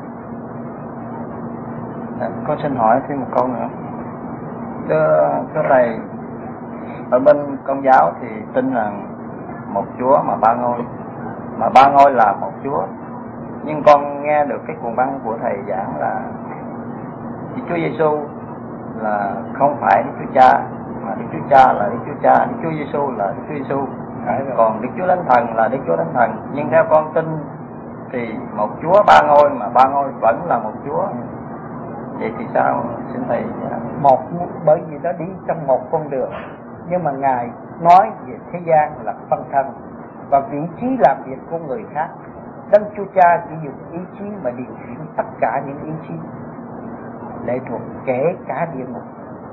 Con xin hỏi thêm một câu nữa. Thưa thầy, ở bên Công giáo thì tin rằng một Chúa mà ba ngôi, mà ba ngôi là một Chúa. Nhưng con nghe được cái cuốn băng của thầy giảng là Chúa Giêsu là không phải Đức Chúa Cha, mà Đức Chúa Cha là Đức Chúa Cha, Đức Chúa Giêsu là Đức Chúa Giêsu, còn Đức Chúa Thánh Thần là Đức Chúa Thánh Thần. Nhưng theo con tin thì một Chúa ba ngôi, mà ba ngôi vẫn là một Chúa. Vậy thì sao? Xin thầy. Bởi vì nó đi trong một con đường. nhưng mà Ngài nói về thế gian là phân thân và vị trí làm việc của người khác. Đấng Chúa Cha chỉ dùng ý chí mà điều khiển tất cả những ý chí lệ thuộc, kể cả địa ngục,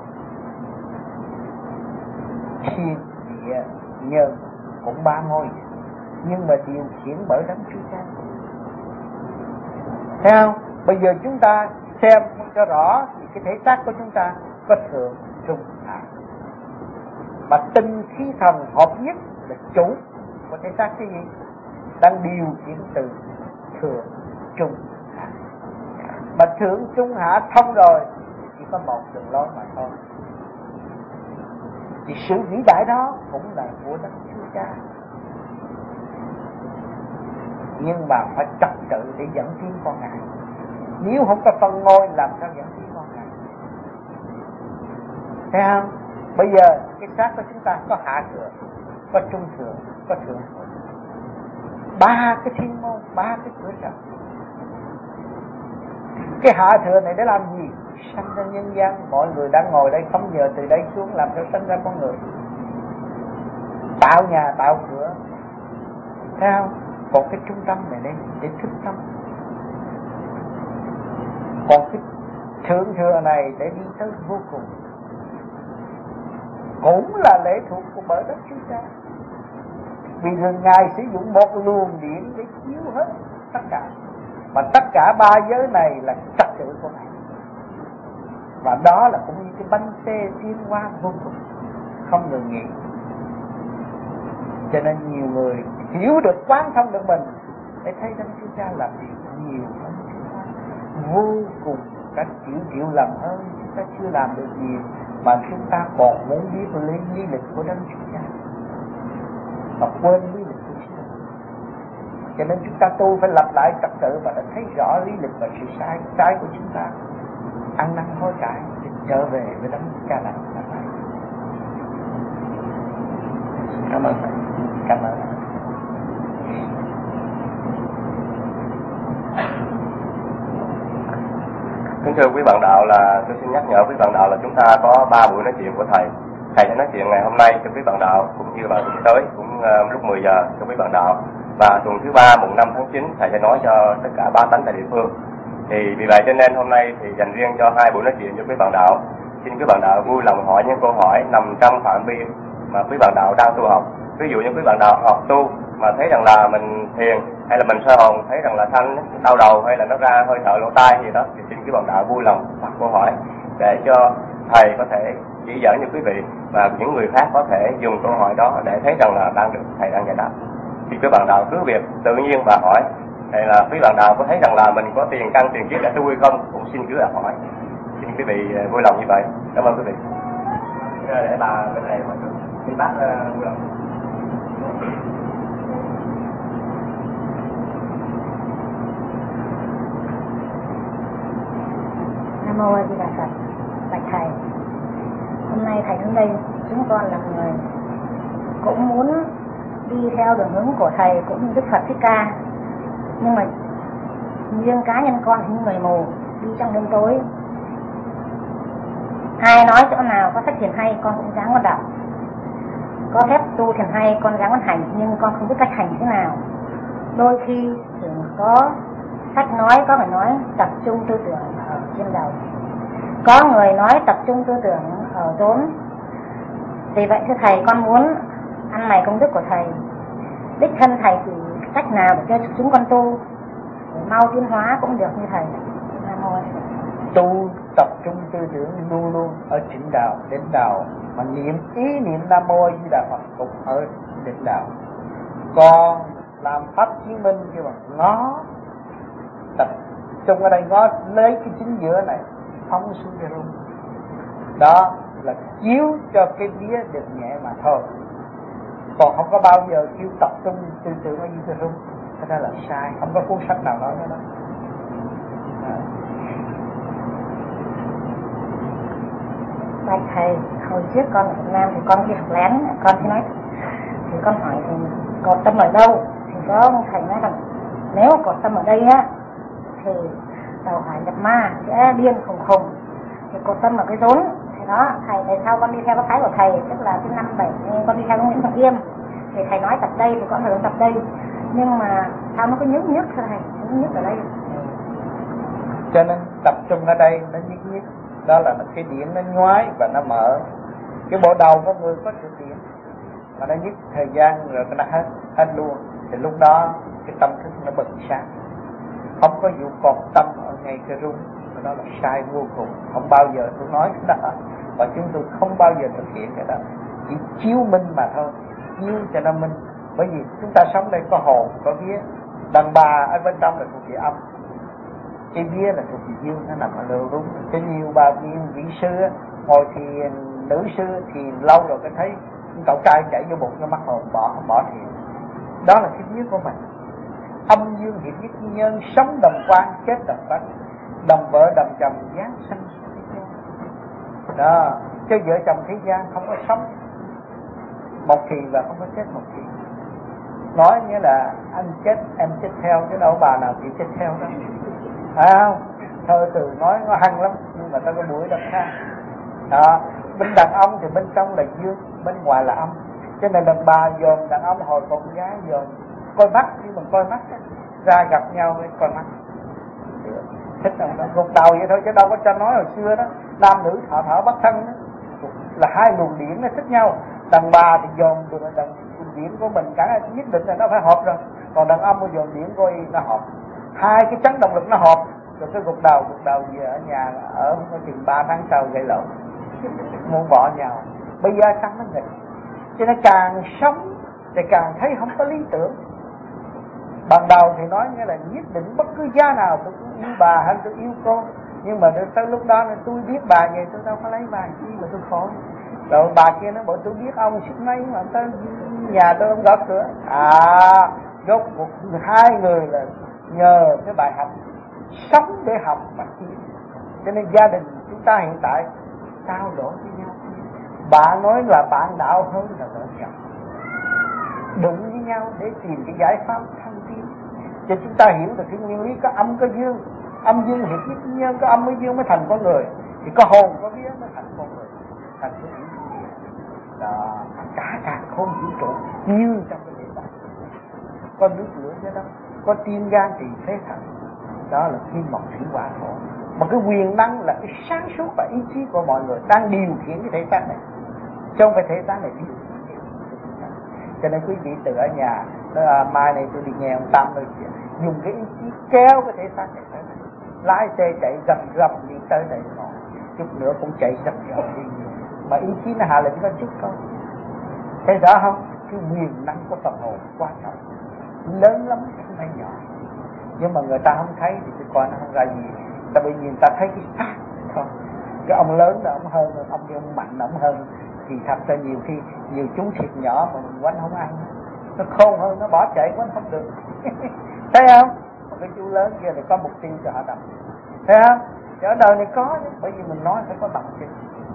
thiên, địa, nhân cũng ba ngôi, nhưng mà điều khiển bởi Đấng Chúa Cha. Thấy không? Bây giờ chúng ta xem cho rõ thì cái thể xác của chúng ta có thượng, trung, hạ. Mà tinh khí thần hợp nhất là chủ của thể xác cái gì? Đang điều khiển từ thượng, trung, hạ. Mà thượng, trung, hạ thông rồi chỉ có một đường lối mà thôi. Thì sự vĩ đại đó cũng là của Đấng Chúa Cha, nhưng mà phải trật tự để dẫn tiến con Ngài. Nếu không có phân ngôi làm sao dẫn tiến con Ngài? Thấy không? Bây giờ cái xác của chúng ta có hạ thừa, có trung thừa, có thượng thừa. Ba cái thiên môn, ba cái cửa trần. Cái hạ thừa này để làm gì? Sanh ra nhân gian. Mọi người đang ngồi đây không giờ từ đây xuống làm sao sanh ra con người? Tạo nhà, tạo cửa. Thấy không? Còn cái trung tâm này đây để thức tâm. Còn cái thượng thừa này để đi tới vô cùng, cũng là lệ thuộc của bởi Đấng Chúa Cha. Vì Ngài sử dụng một luồng điện để chiếu hết tất cả. Mà tất cả ba giới này là trật tự của Ngài. Và đó là cũng như cái bánh xe tiến hóa vô cùng, không ngừng nghỉ. Cho nên nhiều người hiểu được, quán thông được mình để thấy Đấng Chúa Cha làm việc nhiều hơn chúng ta, vô cùng các triệu lần hơn. Chúng ta chưa làm được nhiều mà chúng ta còn muốn biết lý lịch của Đấng Chúa Cha mà quên lý lịch của chúng ta. Cho nên chúng ta tu phải lập lại trật tự và đã thấy rõ lý lịch và sự sai của chúng ta, ăn năn hối cải để trở về với Đấng Cha lành. Cảm ơn thầy. Cảm ơn. Kính thưa quý bạn đạo, là tôi xin nhắc nhở quý bạn đạo là chúng ta có 3 buổi nói chuyện của thầy. Thầy sẽ nói chuyện ngày hôm nay cho quý bạn đạo, cũng như là tuần tới cũng lúc 10 giờ cho quý bạn đạo. Và tuần thứ 3 mùng 5 tháng 9 thầy sẽ nói cho tất cả 3 tánh tại địa phương. Thì vì vậy cho nên hôm nay thì dành riêng cho 2 buổi nói chuyện cho quý bạn đạo. Xin quý bạn đạo vui lòng hỏi những câu hỏi nằm trong phạm vi mà quý bạn đạo đang tu học. Ví dụ như quý bạn đạo học tu mà thấy rằng là mình thiền hay là mình soi hồn thấy rằng là thanh đau đầu hay là nó ra hơi thở lỗ tai gì đó, thì xin quý bạn đạo vui lòng đặt câu hỏi để cho thầy có thể chỉ dẫn cho quý vị và những người khác có thể dùng câu hỏi đó để thấy rằng là đang được thầy đang giải đáp. Thì quý bạn đạo cứ việc tự nhiên và hỏi, hay là quý bạn đạo có thấy rằng là mình có tiền căn tiền kiết để tu hay không cũng xin cứ là hỏi. Xin quý vị vui lòng như vậy. Cảm ơn quý vị. Để bà bên này xin bác vui lòng. Nam mô A Di Đà Phật. Bạch thầy, hôm nay thầy đến đây chúng con là người cũng muốn đi theo đường hướng của thầy cũng như Đức Phật Thích Ca, nhưng mà riêng cá nhân con thì người mù đi trong đêm tối, ai nói chỗ nào có sách thiền hay con cũng dám con đọc, có phép tu thiền hay con dám con hành, nhưng con không biết cách hành thế nào. Đôi khi thường có sách nói có phải nói tập trung tư tưởng ở trên đầu, có người nói tập trung tư tưởng ở rốn. Vì vậy thưa thầy, con muốn ăn này công đức của thầy, đích thân thầy chỉ cách nào để cho chúng con tu để mau tiến hóa cũng được như thầy. Tu tập trung tư tưởng luôn luôn ở đỉnh đạo, đến đạo mà niệm ý niệm Nam Mô A Di Đà Phật cũng ở đỉnh đạo. Còn làm pháp chứng minh kêu bằng ngó, tập trung ở đây ngó lấy cái chính giữa này phóng xuống cái rung, đó là chiếu cho cái vía được nhẹ mà thôi. Còn không có bao giờ kêu tập trung tư tưởng ở dưới cái rung, cái đó là sai, không có cuốn sách nào nói đó. Bạch thầy, hồi trước con ở Việt Nam thì con đi học lén, con thì nói thì con hỏi thì cột tâm ở đâu, thì có ông thầy nói rằng nếu cột tâm ở đây á thì tàu hải nhập ma sẽ điên khùng khùng, thì cột tâm ở cái rốn thì đó. Thầy tại sao con đi theo cái phái của thầy, tức là cái năm 7 con đi theo ông Nguyễn Ngọc Yêm, thì thầy nói tập đây thì con phải tập đây, nhưng mà sao nó cứ nhức thôi thầy, nhức ở đây. Cho nên tập trung ở đây nó nhức, đó là cái điện nó nhoái và nó mở. Cái bộ đầu của người có sự điện mà nó nhức thời gian rồi nó hết luôn, thì lúc đó cái tâm thức nó bừng sáng. Không có vụ còn tâm ở ngay cái rung, đó là sai vô cùng. Không bao giờ tôi nói cái đó, và chúng tôi không bao giờ thực hiện cái đó, chỉ chiếu minh mà thôi, chiếu cho nó minh. Bởi vì chúng ta sống đây có hồn, có vía. Đàn bà ở bên trong là thuộc về âm, cái vía là thuộc về dương, nó nằm ở lều đúng. Cái nhiều bà vị sư ngồi thì nữ sư thì lâu rồi cái thấy cậu trai chảy vô bụng, nó mắc hồn bỏ thiền. Đó là cái vía của mình. Âm dương hiệp nhất nhân, sống đồng quan chết đồng bách, đồng vợ đồng chồng giáng sinh. Đó, chứ vợ chồng thế gian không có sống một kỳ và không có chết một kỳ. Nói nghĩa là anh chết em chết theo, chứ đâu bà nào chịu chết theo đó. Không? Thơ từ nói nó hăng lắm, nhưng mà ta có buổi đọc khác. Đó, bên đàn ông thì bên trong là dương, bên ngoài là âm. Cho nên đàn bà dồn đàn ông hồi con gái dồn coi mắt, nhưng mà coi mắt ra gặp nhau với coi mắt. Thích không? Nó gục đầu vậy thôi, chứ đâu có cho nói hồi xưa đó, nam nữ thọ bắt thân đó, là hai luồng điển nó thích nhau. Đàn bà thì dồn được đàn điển của mình cả nhất định là nó phải hợp rồi, còn đàn ông dồn điển của nó hợp. Hai cái chấn động lực nó hợp, rồi cái gục đầu về ở nhà ở chừng 3 tháng sau gây lộn, muốn bỏ nhau. Bây giờ sao nó nghịch, cho nên càng sống thì càng thấy không có lý tưởng. Ban đầu thì nói nghĩa là nhất định bất cứ giá nào tôi cũng yêu bà hay tôi yêu cô, nhưng mà tới lúc đó tôi biết bà vậy tôi đâu có lấy bà chi mà tôi khổ. Rồi bà kia nó bảo tôi biết ông sức mấy mà tới nhà tôi không gõ cửa. Rốt cuộc hai người là nhờ cái bài học sống để học mà chia. Cho nên gia đình chúng ta hiện tại trao đổi với nhau. Bạn nói là bạn đạo hơn là vợ chồng, đụng với nhau để tìm cái giải pháp thăng tiến. Cho chúng ta hiểu được cái nguyên lý có âm có dương, âm dương hiệp nhất nhân, có âm với dương mới thành con người, thì có hồn có vía mới thành con người, thành cái vũ trụ. Đó, cả càng không vũ trụ như trong cái địa bàn, có nước lửa dưới đó, có tim gan thì thế thần. Đó là kim mộc thủy hỏa thổ. Mà cái quyền năng là cái sáng suốt và ý chí của mọi người đang điều khiển cái thể xác này, chứ không phải thể xác này điều khiển. Cho nên quý vị từ ở nhà mai này tôi đi nghe ông Tâm rồi dùng cái ý chí kéo cái thể xác này tới đây, lái xe chạy gầm đi tới đây rồi chút nữa cũng chạy sắp đi, mà ý chí nó hạ lệnh nó chút thôi. Thấy rõ không? Cái quyền năng của phần hồn quan trọng, lớn lắm không phải nhỏ. Nhưng mà người ta không thấy thì tôi coi nó không ra gì. Tại vì người ta thấy cái xác thôi. Cái ông lớn là ông hơn, ông kia ông mạnh ông hơn, thì thật ra nhiều khi nhiều chúng thịt nhỏ mà mình quánh không ăn, nó khôn hơn, nó bỏ chạy quánh không được. Thấy không? Một cái chú lớn kia thì có mục tiêu cho họ đập. Thấy không? Ở đời này có, bởi vì mình nói phải có bằng chứng.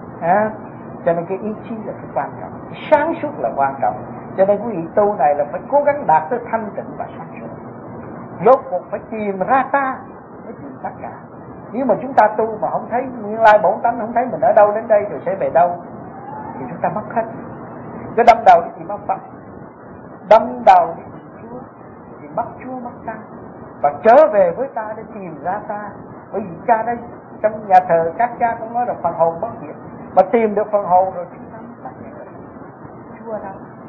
Cho nên cái ý chí là cái quan trọng, sáng suốt là quan trọng. Cho nên quý vị tu này là phải cố gắng đạt tới thanh tịnh và sáng suốt. Rốt cuộc phải tìm ra ta mới tìm tất cả. Nếu mà chúng ta tu mà không thấy nguyên lai bổn tánh, không thấy mình ở đâu đến đây rồi sẽ về đâu, thì chúng ta mất hết. Cái đâm đầu đi thì mất Phật, đâm đầu đi tìm Chúa thì mất Chúa mất ta, và trở về với ta để tìm ra ta. Bởi vì cha đây trong nhà thờ các cha cũng nói là phần hồn bất diệt, mà tìm được phần hồn rồi chúng ta mất Chúa đâu.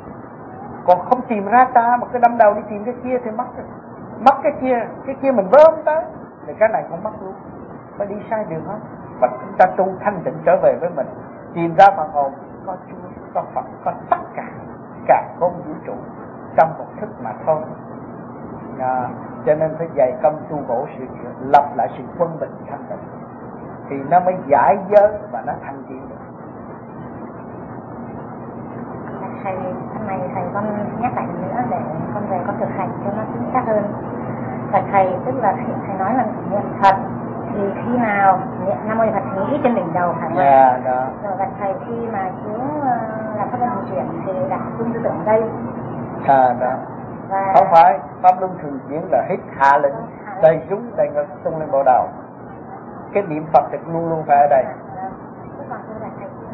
Còn không tìm ra ta mà cứ đâm đầu đi tìm cái kia thì mất rồi. Mất cái kia mình vớ không tới thì cái này cũng mất luôn, phải đi sai đường hết. Và chúng ta tu thanh tịnh trở về với mình, tìm ra phần hồn có Chúa, có Phật, có tất cả không vũ trụ trong một thức mà thôi. Cho nên phải dày công tu bổ sự lập lại sự quân bình thanh tịnh thì nó mới giải giới và nó thành tiến được. Thầy, hôm nay thầy con nhắc lại nữa để con về con thực hành cho nó chính xác hơn. Và thầy tức là thầy nói là niệm Phật thì khi nào niệm Nam Mô Phật nghĩ trên đỉnh đầu phải không? Đó. Rồi và thầy khi mà xuống làm pháp luân thường chuyển thì đặt chung tư tưởng đây. Đó. Và không phải pháp luân thường chuyển là hít hạ lệnh, đầy súng đầy ngực tung lên bộ đầu. Cái niệm Phật thì luôn luôn phải ở đây. Còn tôi là thầy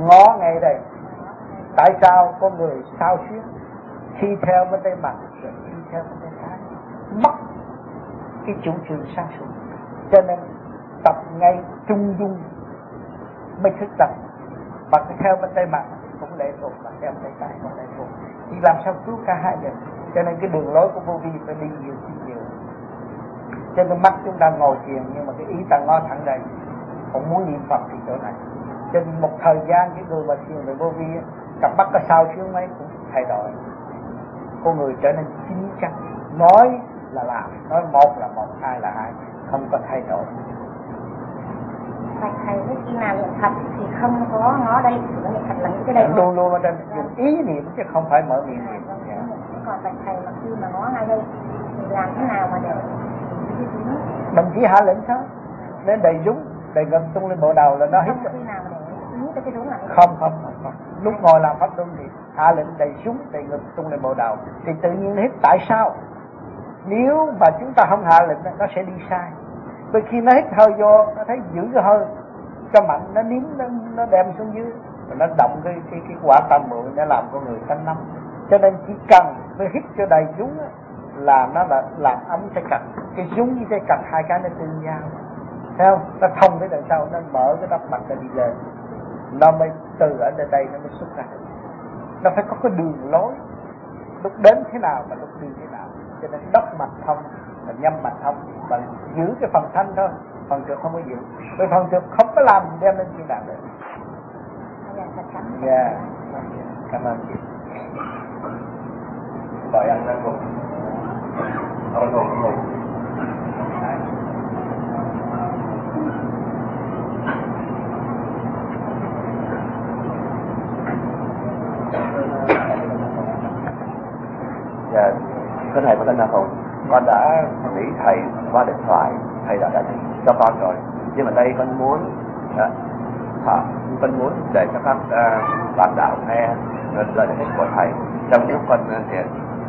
ngó ngay đây. Tại sao con người sao xuyến khi theo bên tay mặt rồi khi theo bên tay trái, mất cái chủ trương sáng suốt. Cho nên tập ngay trung dung mới thức tập, mà theo bên tay mặt cũng lệ thuộc, mà theo bên tay trái cũng lệ thuộc. Thì làm sao cứu cả hai được? Cho nên cái đường lối của vô vi phải đi nhiều chi nhiều. Cho nên mắt chúng ta ngồi thiền nhưng mà cái ý ta ngó thẳng đây, không muốn niệm Phật thì chỗ này. Cho nên một thời gian cái người mà thiền về vô vi, cặp mắt có sao xuyến mấy cũng thay đổi. Con người trở nên chín chắn, nói là làm, nói một là một, hai là hai, không có thay đổi. Thầy với khi nào niệm Phật thì không có ngó đây, niệm Phật là những cái đây luôn luôn ở trên dùng ý niệm chứ không phải mở miệng niệm. Còn thầy mà khi mà ngó ngay đây thì làm thế nào mà để mình chỉ hạ lệnh thôi, nên đầy rúng, đầy ngực tung lên bộ đầu là nó hít. Khi nào để cái rúng lại? Không. Lúc ngồi làm pháp luân thì hạ lệnh đầy súng, đầy ngực tung lên bộ đầu thì tự nhiên nó hít. Tại sao? Nếu mà chúng ta không hạ lệnh nó sẽ đi sai. Bởi khi nó hít hơi vô, nó thấy giữ cái hơi cho mạnh, nó nín, nó đem xuống dưới, rồi nó động cái quả tam muội, nó làm con người sanh năm. Cho nên chỉ cần nó hít cho đầy súng là nó là làm ấm cái cạch. Cái súng với cái cạch hai cái nó tương giao, thấy không? Nó thông cái đằng sau, nó mở cái đắp mặt nó đi lên, nó mới từ ở đây nó mới xuất ra. Nó phải có cái đường lối, lúc đến thế nào và lúc đi thế nào. Cho nên đốc mạch thông là nhâm mạch thông, và giữ cái phần thanh thôi, phần trượt không có giữ. Bởi phần trượt không có làm đem lên chuyện nào được. Dạ, cảm ơn chị. Gọi anh đang ngủ. Ông ngủ. Dạ, thưa thầy và thưa Hùng, con đã nghĩ thầy qua điện thoại, thầy đã cho con rồi. Nhưng mà đây con muốn để cho các bạn đạo nghe lời giải thích của thầy trong lúc con thiền.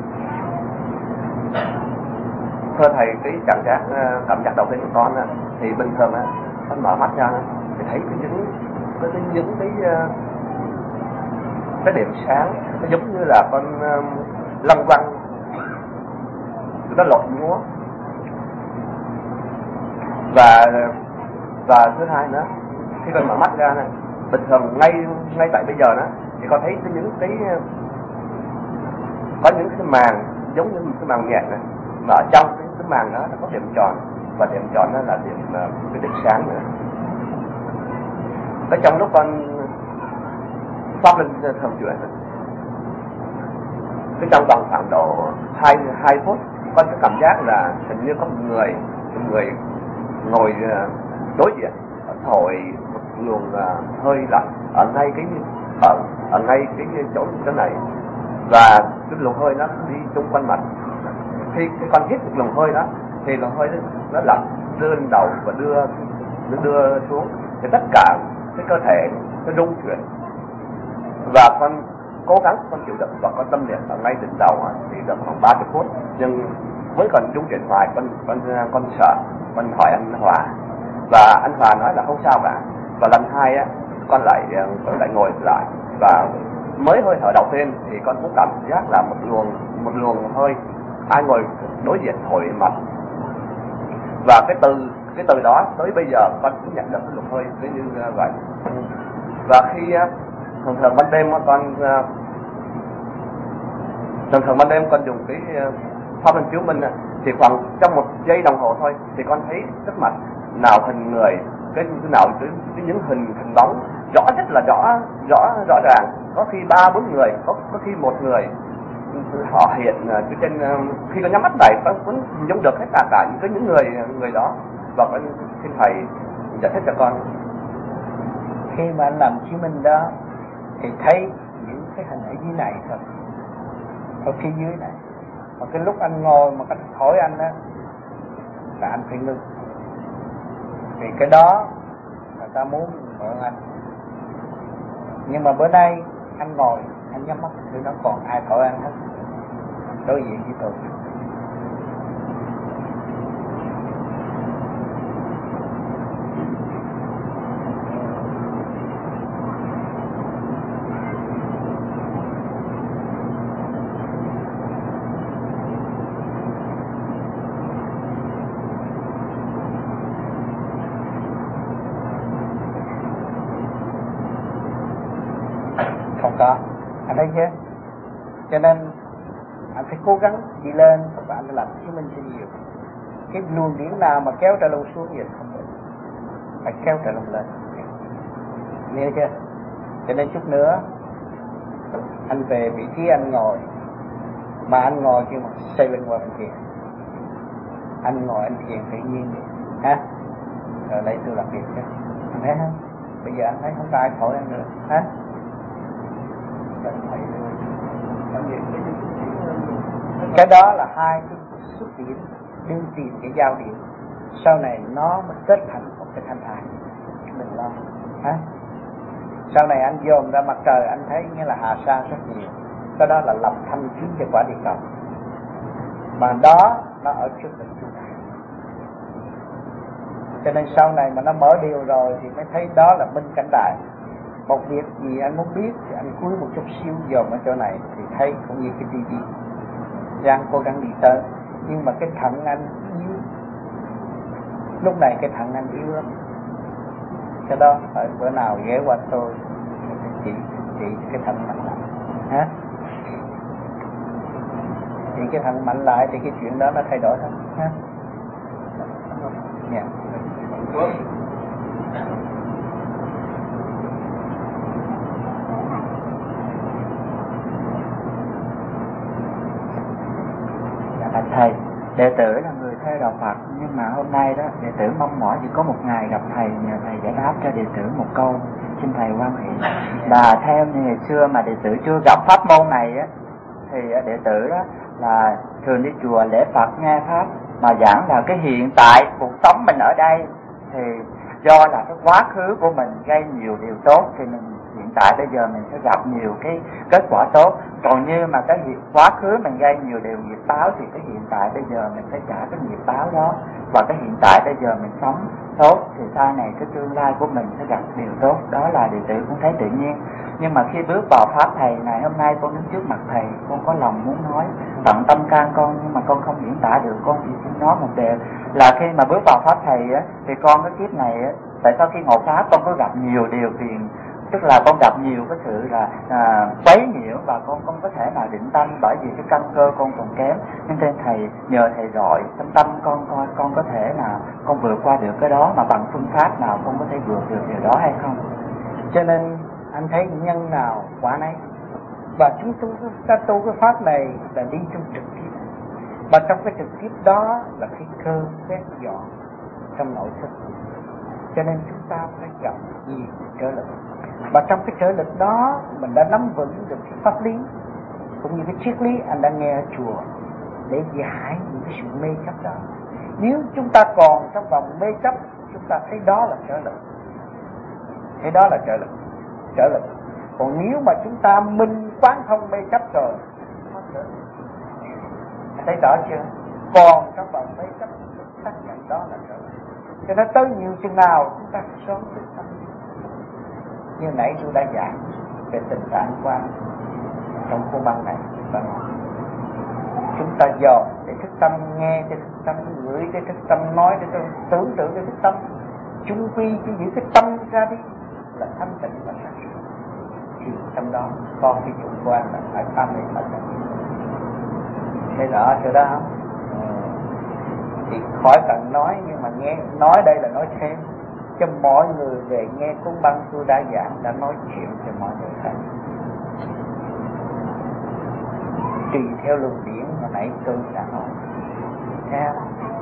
Thưa thầy, cái cảm giác đầu tiên của con thì bình thường con mở mắt ra thì thấy những cái điểm sáng, nó giống như là con lăng quăng, nó lột múa. Và thứ hai nữa, khi con mở mắt ra này, bình thường ngay tại bây giờ đó thì con thấy có những cái màng giống như một cái màng nhện này, mà ở trong cái màng đó nó có điểm tròn, và điểm tròn đó là cái điểm sáng nữa. Ở trong lúc con pháp lên thường chuyển, cái trong vòng khoảng độ 2 phút, con có cảm giác là hình như có một người ngồi đối diện, thổi một luồng hơi lạnh ở ngay cái chỗ này, và cái luồng hơi nó đi chung quanh mặt. Khi con hít một luồng hơi đó thì luồng hơi nó lạnh đưa lên đầu và đưa xuống, thì tất cả cái cơ thể nó rung chuyển. Và con cố gắng con chịu đựng và con tâm niệm ở ngay đỉnh đầu thì được khoảng 30 phút, nhưng vẫn còn rung chuyển hoài. Con sợ, con hỏi anh Hòa, và anh Hòa nói là không sao cả. Và lần hai con lại ngồi lại, và mới hơi thở đầu tiên thì con cũng cảm giác là một luồng hơi ai ngồi đối diện thổi mặt. Và cái từ đó tới bây giờ con cũng nhận được cái luồng hơi như vậy. Và khi thường ban đêm con dùng cái pháp luân chiếu minh thì khoảng trong 1 giây đồng hồ thôi thì con thấy trước mặt nào hình người, cái những hình bóng rất là rõ ràng. Có khi 3-4 người, có khi 1 người họ hiện trên, khi con nhắm mắt này con cũng giống được hết cả những người đó. Và con xin thầy giải thích cho con. Khi mà anh làm chiếu minh đó thì thấy những cái hình ở dưới này thôi, ở phía dưới này. Mà cái lúc anh ngồi mà cái thổi anh á là anh phải ngưng. Thì cái đó người ta muốn mượn anh. Nhưng mà bữa nay anh ngồi, anh nhắm mắt thì nó còn ai thổi anh hết. Đối diện với tôi. có, anh thấy chưa? Cho nên anh phải cố gắng đi lên và anh phải làm chứng minh cho nhiều. Cái luồng điển nào mà kéo trở lông xuống vậy không được, phải kéo trở lông lên, nghe chưa? Cho nên chút nữa anh về vị trí anh ngồi, mà anh ngồi kia mà xoay lưng qua bên kia, anh ngồi anh thiền tự nhiên ha. Rồi đây tôi làm việc chứ, anh thấy không? Bây giờ anh thấy không có ai thổi anh nữa ha. Cái đó là hai cái xuất điểm đương tìm cái giao điểm, sau này nó mới kết thành một cái thanh thải, đừng lo ha. Sau này anh dồn ra mặt trời anh thấy nghĩa là hà sa rất nhiều, cái đó là lập thanh khí cho quả địa cầu, mà đó nó ở trước mình chúng ta. Cho nên sau này mà nó mở điều rồi thì mới thấy đó là minh cảnh đại. Một việc gì anh muốn biết thì anh cúi một chút xíu dồn ở chỗ này thì thấy cũng như cái tivi. Giang cố gắng đi tới, nhưng mà cái thận anh yếu, lúc này cái thận anh yếu lắm. Cái đó phải bữa nào ghé qua tôi chỉ cái thận mạnh lại ha. Thì cái thận mạnh lại thì cái chuyện đó nó thay đổi thôi ha. Yeah. Thầy, đệ tử là người theo đạo Phật, nhưng mà hôm nay đó đệ tử mong mỏi chỉ có một ngày gặp thầy, nhờ thầy giải đáp cho đệ tử một câu. Xin thầy quan hệ là theo như ngày xưa mà đệ tử chưa gặp pháp môn này á, thì đệ tử đó là thường đi chùa lễ Phật nghe pháp, mà giảng là cái hiện tại cuộc sống mình ở đây thì do là cái quá khứ của mình gây nhiều điều tốt thì mình hiện tại bây giờ mình sẽ gặp nhiều cái kết quả tốt. Còn như mà cái việc quá khứ mình gây nhiều điều nghiệp báo thì cái hiện tại bây giờ mình sẽ trả cái nghiệp báo đó, và cái hiện tại bây giờ mình sống tốt thì sau này cái tương lai của mình sẽ gặp điều tốt. Đó là đệ tử cũng thấy tự nhiên. Nhưng mà khi bước vào pháp thầy này, hôm nay con đứng trước mặt thầy, con có lòng muốn nói tận tâm can con, nhưng mà con không diễn tả được. Con chỉ xin nói một điều là khi mà bước vào pháp thầy á, thì con cái kiếp này á, tại sao khi ngộ pháp con có gặp nhiều điều phiền, tức là con gặp nhiều cái sự là quấy nhiễu và con không có thể nào định tâm, bởi vì cái căn cơ con còn kém. Nhưng trên thầy, nhờ thầy rọi trong tâm con coi con có thể nào con vượt qua được cái đó, mà bằng phương pháp nào con có thể vượt được điều đó hay không. Cho nên anh thấy nhân nào quả nấy, và chúng ta tu cái pháp này là đi trong trực tiếp, mà trong cái trực tiếp đó là cái cơ quét dọn trong nội thức. Cho nên chúng ta phải gặp nhiều trở lực, và trong cái trở lực đó mình đã nắm vững được cái pháp lý cũng như cái triết lý anh đã nghe ở chùa để giải những cái sự mê chấp đó. Nếu chúng ta còn trong vòng mê chấp, chúng ta thấy đó là trở lực, thấy đó là trở lực. Còn nếu mà chúng ta minh quán thông mê chấp rồi, thấy rõ chưa? Còn trong vòng mê chấp xác nhận đó là trở lực. Cho nên tới nhiều chừng nào chúng ta sớm thức tâm. Như nãy tôi đã giảng về tình trạng của anh trong khu băng này, chúng ta dò để thức tâm, nghe để thức tâm, ngửi để thức tâm, nói để tưởng tượng để thức tâm. Chung quy chỉ giữ cái tâm ra đi là thanh tịnh và sáng suốt. Thì trong đó có cái dụng quan là phải tâm để thật. Thấy rõ chưa đó không? Thì khỏi cần nói, nhưng mà nghe nói đây là nói thêm cho mọi người về nghe cuốn băng tôi đã giảng, đã nói chuyện cho mọi người thấy. Tùy theo luồng điển hồi nãy tôi đã nói. Theo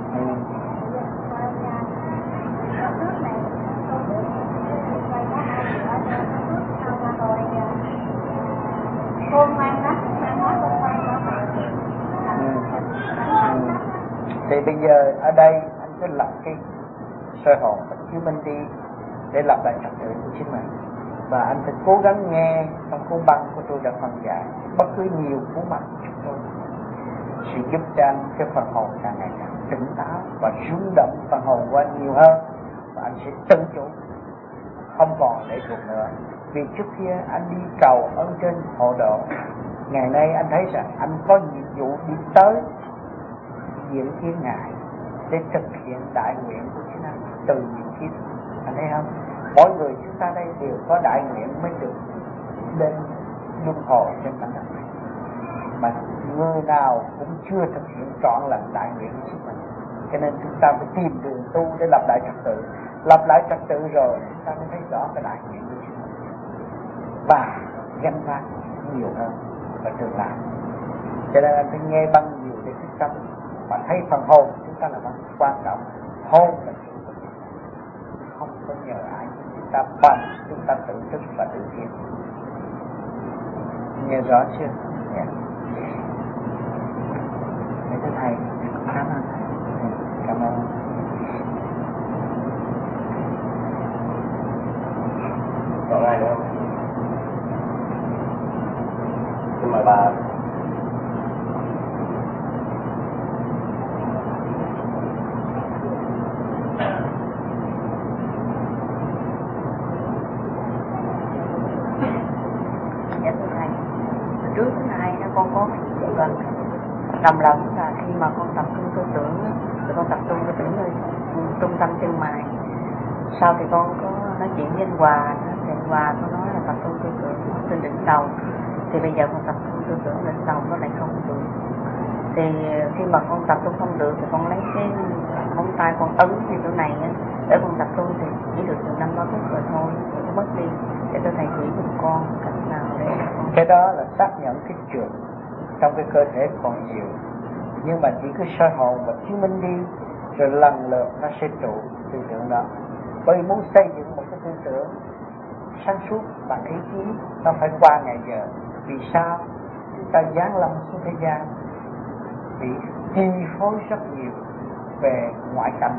thì bây giờ ở đây anh sẽ lập cái soi hồn và chiếu minh đi để lập lại trật tự của chính mình, và anh phải cố gắng nghe trong cuốn băng của tôi đã phân giải bất cứ nhiều cuốn băng của chúng tôi sẽ giúp cho anh cái phần hồn càng ngày càng tỉnh táo và rung động phần hồn của anh nhiều hơn, và anh sẽ tự chủ, không còn lệ thuộc nữa. Vì trước kia anh đi cầu ơn trên hộ độ, ngày nay anh thấy rằng anh có nhiệm vụ đi tới diễn kiến ngài để thực hiện đại nguyện của chính anh từ những kiếp. Anh thấy không? Mỗi người chúng ta đây đều có đại nguyện mới được lên luân hồi trên mặt đất này, mà người nào cũng chưa thực hiện trọn lành đại nguyện của chính mình. Cho nên chúng ta phải tìm đường tu để lập lại trật tự. Lập lại trật tự rồi chúng ta mới thấy rõ cái đại nguyện của chính mình và gánh vác nhiều hơn và tương lai. Cho nên anh phải nghe băng nhiều để thức tâm, mà thấy phần hồn chúng ta là băng quan trọng. Hồn là không có nhờ ai, chúng ta bằng chúng ta tự thức và tự thiện. Nghe rõ chưa? Yeah. Thưa thầy, cảm ơn. Cảm ơn. Còn ai nữa không? Xin mời bà. Dạ thưa thầy, trước này con có gần lầm là khi mà con tập trung tư tưởng thì con tập trung cái tưởng nơi trung tâm chân mày. Sau thì con có nói chuyện với anh Hòa, thì anh Hòa có nói là tập trung tư tưởng trên đỉnh đầu. Thì bây giờ con tập trung tư tưởng đỉnh đầu nó lại không được. Thì khi mà con tập trung không được thì con lấy cái móng tay con ấn như chỗ này á, để con tập trung thì chỉ được từ 5-3 phút rồi thôi, rồi nó mất đi. Để cho thầy chỉ giúp con cách nào để con... Cái đó là xác nhận cái trường trong cái cơ thể còn nhiều, nhưng mà chỉ cứ soi hồn và chứng minh đi, rồi lần lượt nó sẽ trụ tư tưởng đó. Bởi muốn xây dựng một cái tư tưởng sáng suốt bằng ý chí, nó phải qua ngày giờ. Vì sao? Chúng ta giáng lâm xuống thế gian bị chi phối rất nhiều về ngoại cảnh,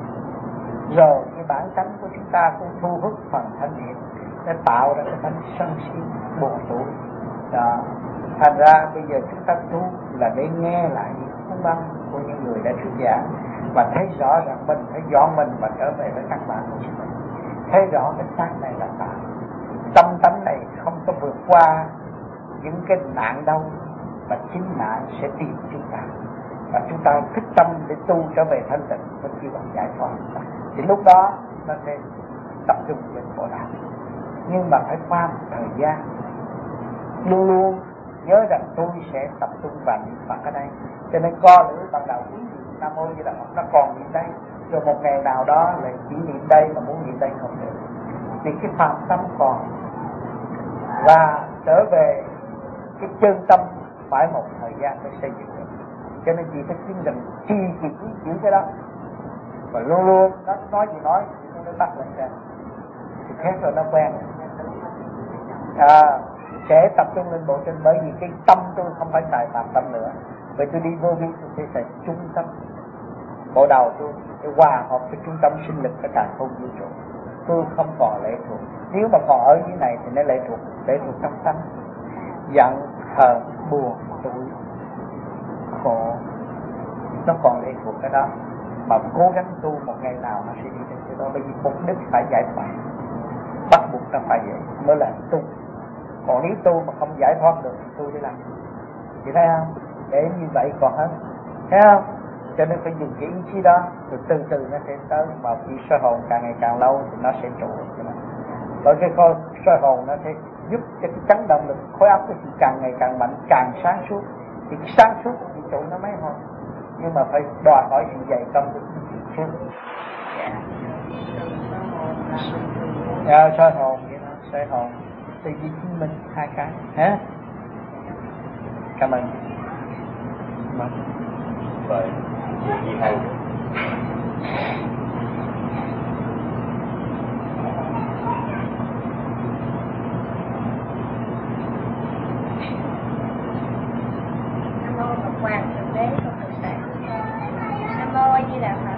rồi cái bản tánh của chúng ta cũng thu hút phần thanh điện để tạo ra cái tánh sân si buồn tuổi đó. Thành ra bây giờ chúng ta tu là để nghe lại những cuốn băng của những người đã thuyết giảng và thấy rõ rằng mình phải dọn mình và trở về với các bạn của chúng mình, thấy rõ cái xác này là tạo, tâm tánh này không có vượt qua những cái nạn đau, và chính nạn sẽ tìm chúng ta, và chúng ta thức tâm để tu trở về thanh tịnh mới kêu bằng giải thoát. Thì lúc đó nó sẽ tập trung trên khổ đạo, nhưng mà phải qua một thời gian. Luôn luôn nhớ rằng tôi sẽ tập trung vào niệm Phật ở đây, cho nên co lưỡi ban đầu Nam Mô Di Đà Phật nó còn niệm đây, rồi một ngày nào đó lại chỉ niệm đây mà muốn niệm đây không được, thì cái phạm tâm còn, và trở về cái chân tâm phải một thời gian mới xây dựng được. Cho nên chị phải tin rằng chi chỉ giữ cái đó, và luôn luôn nó nói gì nói nó bắt lên ra thì khác rồi nó quen. Sẽ tập trung lên bộ trên, bởi vì cái tâm tôi không phải xài phạm tâm nữa. Vậy tôi đi vô vi tôi sẽ xài trung tâm bộ đầu tôi để hòa hợp với trung tâm sinh lực cái càn khôn vũ trụ. Tôi không còn lệ thuộc. Nếu mà còn ở dưới này thì nó lệ thuộc trong tâm, giận hờn buồn tủi khổ, nó còn lệ thuộc cái đó. Mà cố gắng tu một ngày nào nó sẽ đi đến cái đó, bởi vì mục đích phải giải thoát, bắt buộc nó phải vậy mới là tu. Còn nếu tu mà không giải thoát được thì tu để làm gì? Chị thấy không? Để như vậy còn hết, thấy không? Cho nên phải dùng cái ý chí đó, rồi từ từ nó sẽ tới. Mà khi soi hồn càng ngày càng lâu thì nó sẽ trụ. Bởi cái soi hồn nó sẽ giúp cho cái chấn động lực khối óc của chị càng ngày càng mạnh, càng sáng suốt. Thì sáng suốt thì trụ nó mấy thôi, nhưng mà phải đòi hỏi sự dày công của chị trước. Soi hồn vậy đó, soi hồn tư duy chứng minh hai cái hả? Cảm ơn. Rồi, chị Hằng. Nam mô Phật Hoàng Thượng Đế Phật Tự Tại. Nam mô A Di Đà Phật.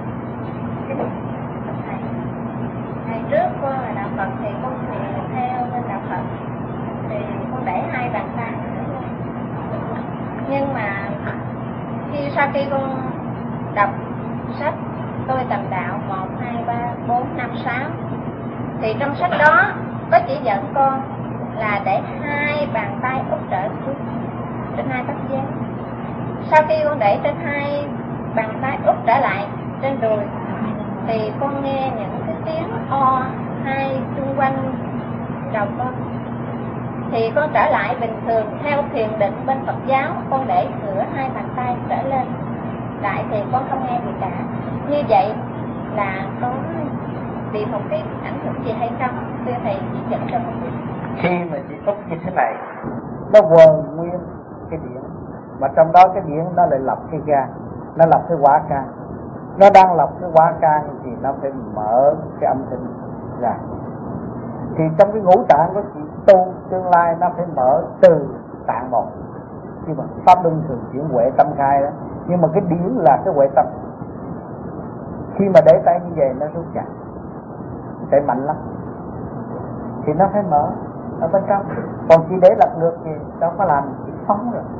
Ngày trước con là đạo Phật thì con nguyện theo bên đạo Phật, thì con để hai bàn tay. Nhưng mà sau khi con đọc sách Tôi Tầm Đạo 1, 2, 3, 4, 5, 6 thì trong sách đó có chỉ dẫn con là để hai bàn tay úp trở xuống trên hai tấc giác. Sau khi con để trên hai bàn tay úp trở lại trên đùi thì con nghe những cái tiếng o hai xung quanh đầu con, thì con con trở lại bình thường theo thiền định bên Phật giáo, con để ngửa hai bàn tay trở lên lại thì con không nghe gì cả. Như vậy là có bị một cái ảnh hưởng gì hay không? Thưa thầy chỉ dẫn cho con biết. Khi mà chị úp như thế này, nó quần nguyên cái điện, mà trong đó cái điện nó lại lập cái gan, nó lập cái quả can, nó đang lập cái quả can thì nó phải mở cái âm thanh ra. Thì trong cái ngũ tạng của chị tu tương lai nó phải mở từ tạng một, chứ mà pháp luân thường chuyển huệ tâm khai đó, nhưng mà cái điển là cái huệ tâm. Khi mà để tay như vậy nó rút chặt, chạy mạnh lắm, thì nó phải mở ở bên trong. Còn chỉ để lật ngược thì đâu có làm, chỉ phóng rồi.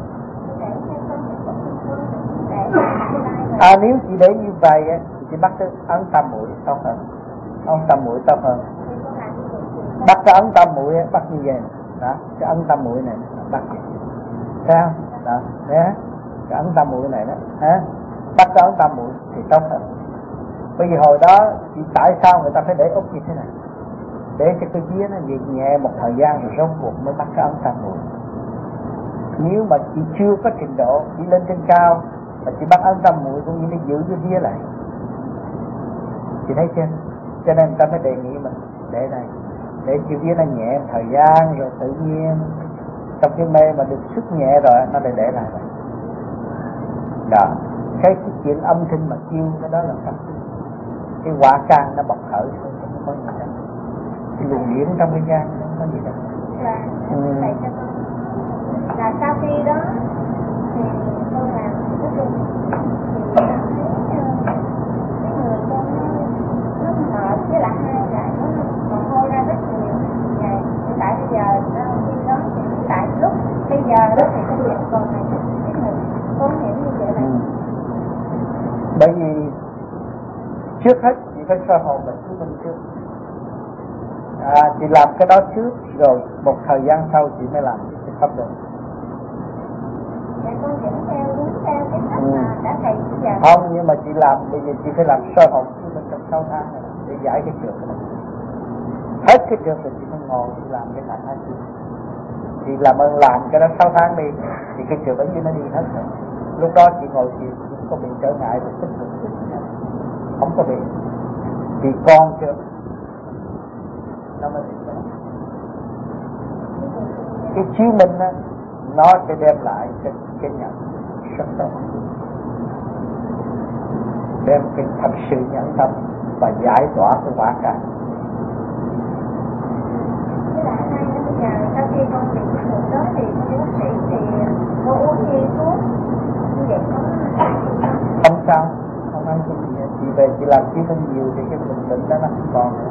Nếu chỉ để như vậy á, thì bắt cái ấn tam muội tốt hơn, ấn tam muội tốt hơn. Bắt cái ấn tam muội bắt như vậy đó, cái ấn tam muội này bắt như vậy, thấy không? Đó, nhé, cái ấn tam muội này đó, hả? Bắt cái ấn tam muội thì tốt hơn. Bởi vì hồi đó chị tại sao người ta phải để úp như thế này, để cho cái vía nó nhẹ nhẹ một thời gian rồi rốt cuộc mới bắt cái ấn tam muội. Nếu mà chị chưa có trình độ đi lên trên cao mà chị bắt ấn tam muội cũng như nó giữ cái vía lại, chị thấy chưa? Cho nên người ta mới đề nghị mình để này, để chịu vía nó nhẹ thời gian rồi tự nhiên trong cái mê mà được sức nhẹ rồi nó lại để lại rồi. Đó, cái chuyện âm thanh mà kêu cái đó là sao? Cái quả can nó bộc khởi thôi, không có gì đâu. Cái luồng điển trong cái gan nó không có gì đâu. Là sau khi đó thì tôi làm cái chuyện thì cái người con nó mệt, với lại hai là nó mồ hôi ra rất nhiều ngày. Tại bây giờ khi đó thì tại lúc bây giờ đó thì cái việc còn này cái người con hiểu như vậy này. Bởi vì trước hết chị phải soi hồn mình chứng minh trước. Chị làm cái đó trước rồi một thời gian sau chị mới làm cái pháp luân. Dạ con vẫn đúng theo cái cách mà đã thầy chỉ dạy. Không, nhưng mà chị làm bây giờ chị phải làm soi hồn chứng minh trong 6 tháng này để giải cái trường của mình. Hết cái trường thì chị phải ngồi chị làm cái này hết. Chị làm ơn làm cái đó 6 tháng đi thì cái trường ấy nó đi hết rồi. Lúc đó chị ngồi chị không có bị trở ngại về tích cực, không có bị vì con chưa nó mới bị cái chiếu minh á, nó sẽ đem lại cái nhận rất tốt, đem cái thật sự nhận tâm và giải tỏa cái quả cảm. Với lại hai nữa bây giờ sau khi con bị bệnh đó thì bác sĩ thì cô uống gì thuốc như vậy không sao, không ăn cái gì. Chị về chị làm chiếu minh nhiều thì cái bệnh đó nó không còn nữa.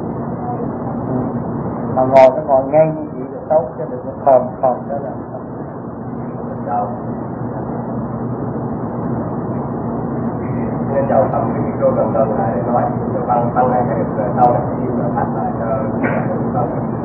Mà nó ngồi ngay như vậy là tốt, chứ đừng có khom đó là không. Đâu nên chậu tầm cái micro gần lại để nói tăng này cái sau này cái là phát lại cho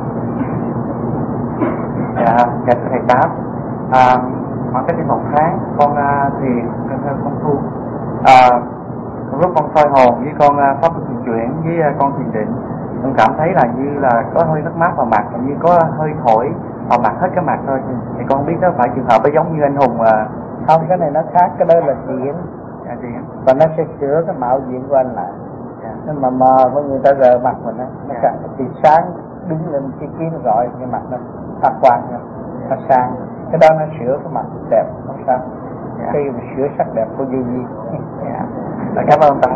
Dạ thầy Tám, khoảng cách đi 1 tháng con thiền theo công phu, lúc con soi hồn với con pháp luân chuyển với con thiền định, con cảm thấy là như là có hơi nước mắt vào mặt, như có hơi thổi vào mặt hết cái mặt thôi. Thì con biết đó phải trường hợp giống như anh Hùng không, cái này nó khác, cái đó là diễn. Diễn Và nó sẽ sửa cái mạo diện của anh lại. Nên mà mờ với người ta rờ mặt mình á, nó càng thì sáng đứng lên cái kiến gọi cái mặt nó phát quang nha, nó sáng. Cái đó nó sửa cái mặt đẹp, không sao. Khi mà sửa sắc đẹp của Duy Nhi. Cảm ơn ta.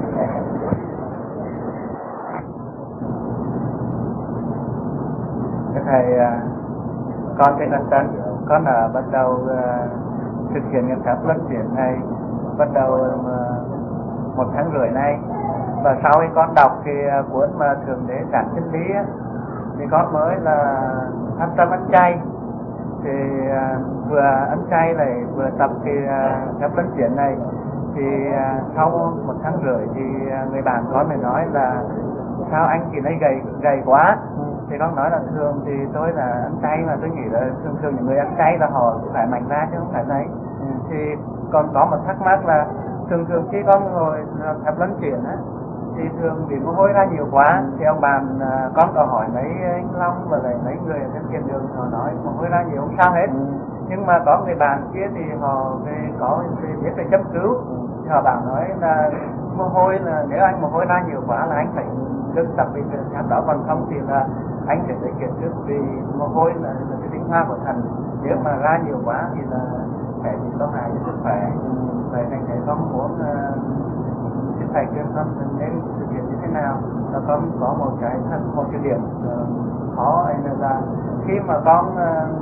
Thầy, con tên anh Tân, con là bắt đầu thực hiện cái pháp luân chuyển này bắt đầu 1 tháng rưỡi nay, và sau khi con đọc thì cuốn mà Thượng Đế giảng chân lý thì con mới là an tâm ăn chay. Thì vừa ăn chay này vừa tập cái pháp luân chuyển này thì sau 1 tháng rưỡi thì người bạn con mới nói là sao anh chị ấy gầy quá. Thì con nói là thường thì tôi là ăn chay, mà tôi nghĩ là thường những người ăn chay là họ phải mạnh ra chứ không phải đấy. Thì còn có một thắc mắc là thường khi con ngồi pháp luân chuyển á thì thường vì mồ hôi ra nhiều quá thì ông bạn con có hỏi mấy anh Long và lại mấy người ở trên tiền đường, họ nói mồ hôi ra nhiều không sao hết. Nhưng mà có người bạn kia thì họ có biết về châm cứu, thì họ bảo nói là mồ hôi là nếu anh mồ hôi ra nhiều quá là anh phải ngừng tập vì trường hợp đó, còn không thì là anh sẽ phải kiệt sức, vì mồ hôi là cái tinh hoa của thần, nếu mà ra nhiều quá thì là sẽ bị có hại cho sức khỏe. Vậy thành thầy con muốn xin thầy khuyên con nên thực hiện như thế nào. Và con có một cái điểm khó là khi mà con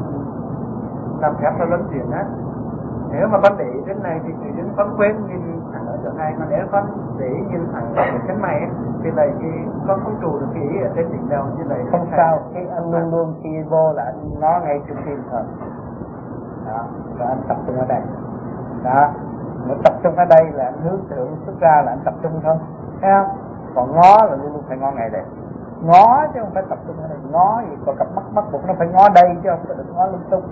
làm phép cho luân chuyển á, nếu mà con để ý trên này thì tự nhiên con quên nhìn thẳng ở chỗ này, mà nếu con để ý nhìn thẳng ở trên mày thì lại con không trụ được cái ý ở trên đỉnh đầu như vậy. Không sao, khi anh luôn luôn khi vô là anh ngó ngay trung tim thôi. Đó, và anh tập trung ở đây. Đó, nếu tập trung ở đây là anh hướng thượng xuất ra là anh tập trung thôi, thấy không? Còn ngó là luôn luôn phải ngó ngay đây, ngó chứ không phải tập trung ở đây. Ngó gì còn cặp mắt buộc nó phải ngó đây chứ không phải được ngó lung tung.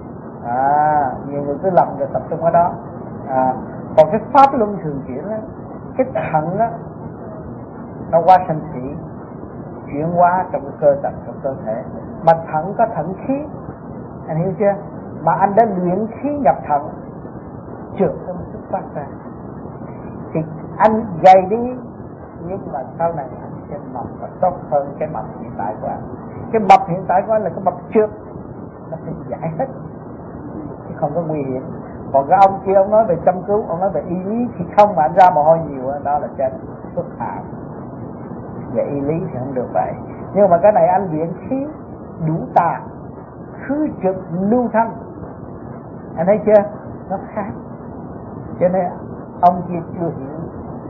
Nhiều người cứ lầm rồi tập trung ở đó. Còn cái pháp luân thường chuyển á, cái thận á nó qua sanh thị chuyển hóa trong cái cơ tạng trong cơ thể, mà thận có thận khí, anh hiểu chưa? Mà anh đã luyện khí nhập thận, trượt nó xuất phát ra, thì anh gầy đi, nhưng mà sau này anh sẽ mập và tốt hơn cái mập hiện tại của anh. Cái mập hiện tại của anh là cái mập trượt, nó sẽ giải hết chứ không có nguy hiểm. Còn cái ông kia ông nói về chăm cứu, ông nói về y lý thì không, mà anh ra mồ hôi nhiều đó là chết phức hại. Về y lý thì không được vậy, nhưng mà cái này anh luyện khí đủ tà, khứ trực lưu thanh, anh thấy chưa? Nó khác. Cho nên ông kia chưa hiểu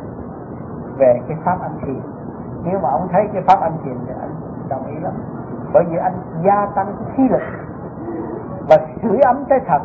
về cái pháp anh thiền. Nếu mà ông thấy cái pháp anh thiền thì anh đồng ý lắm, bởi vì anh gia tăng khí lực và sưởi ấm cái thận,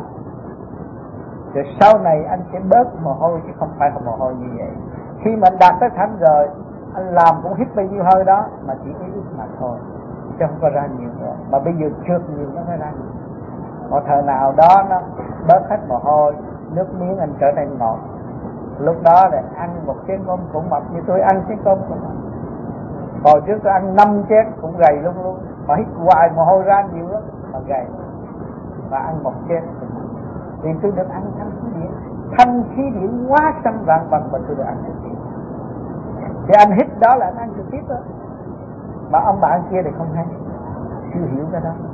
rồi sau này anh sẽ bớt mồ hôi chứ không phải là mồ hôi như vậy. Khi mà anh đạt tới thánh rồi, anh làm cũng hít bao nhiêu hơi đó mà chỉ ít mà thôi, chứ không có ra nhiều nữa. Mà bây giờ trượt nhiều nó mới ra nhiều. Một thời nào đó nó bớt hết mồ hôi, nước miếng anh trở nên ngọt, lúc đó là ăn một chén cơm cũng mập, như tôi ăn chén cơm cũng mập. Hồi trước tôi ăn 5 chén cũng gầy luôn luôn, mà hít hoài mồ hôi ra nhiều lắm mà gầy. Và ăn một chén cũng mập, vì tôi được ăn thanh khí điển. Thanh khí điển quá sanh vạn bằng mà tôi được ăn trực tiếp. Thì anh hít đó là anh ăn trực tiếp đó. Mà ông bạn kia thì không hay, chưa hiểu cái đó.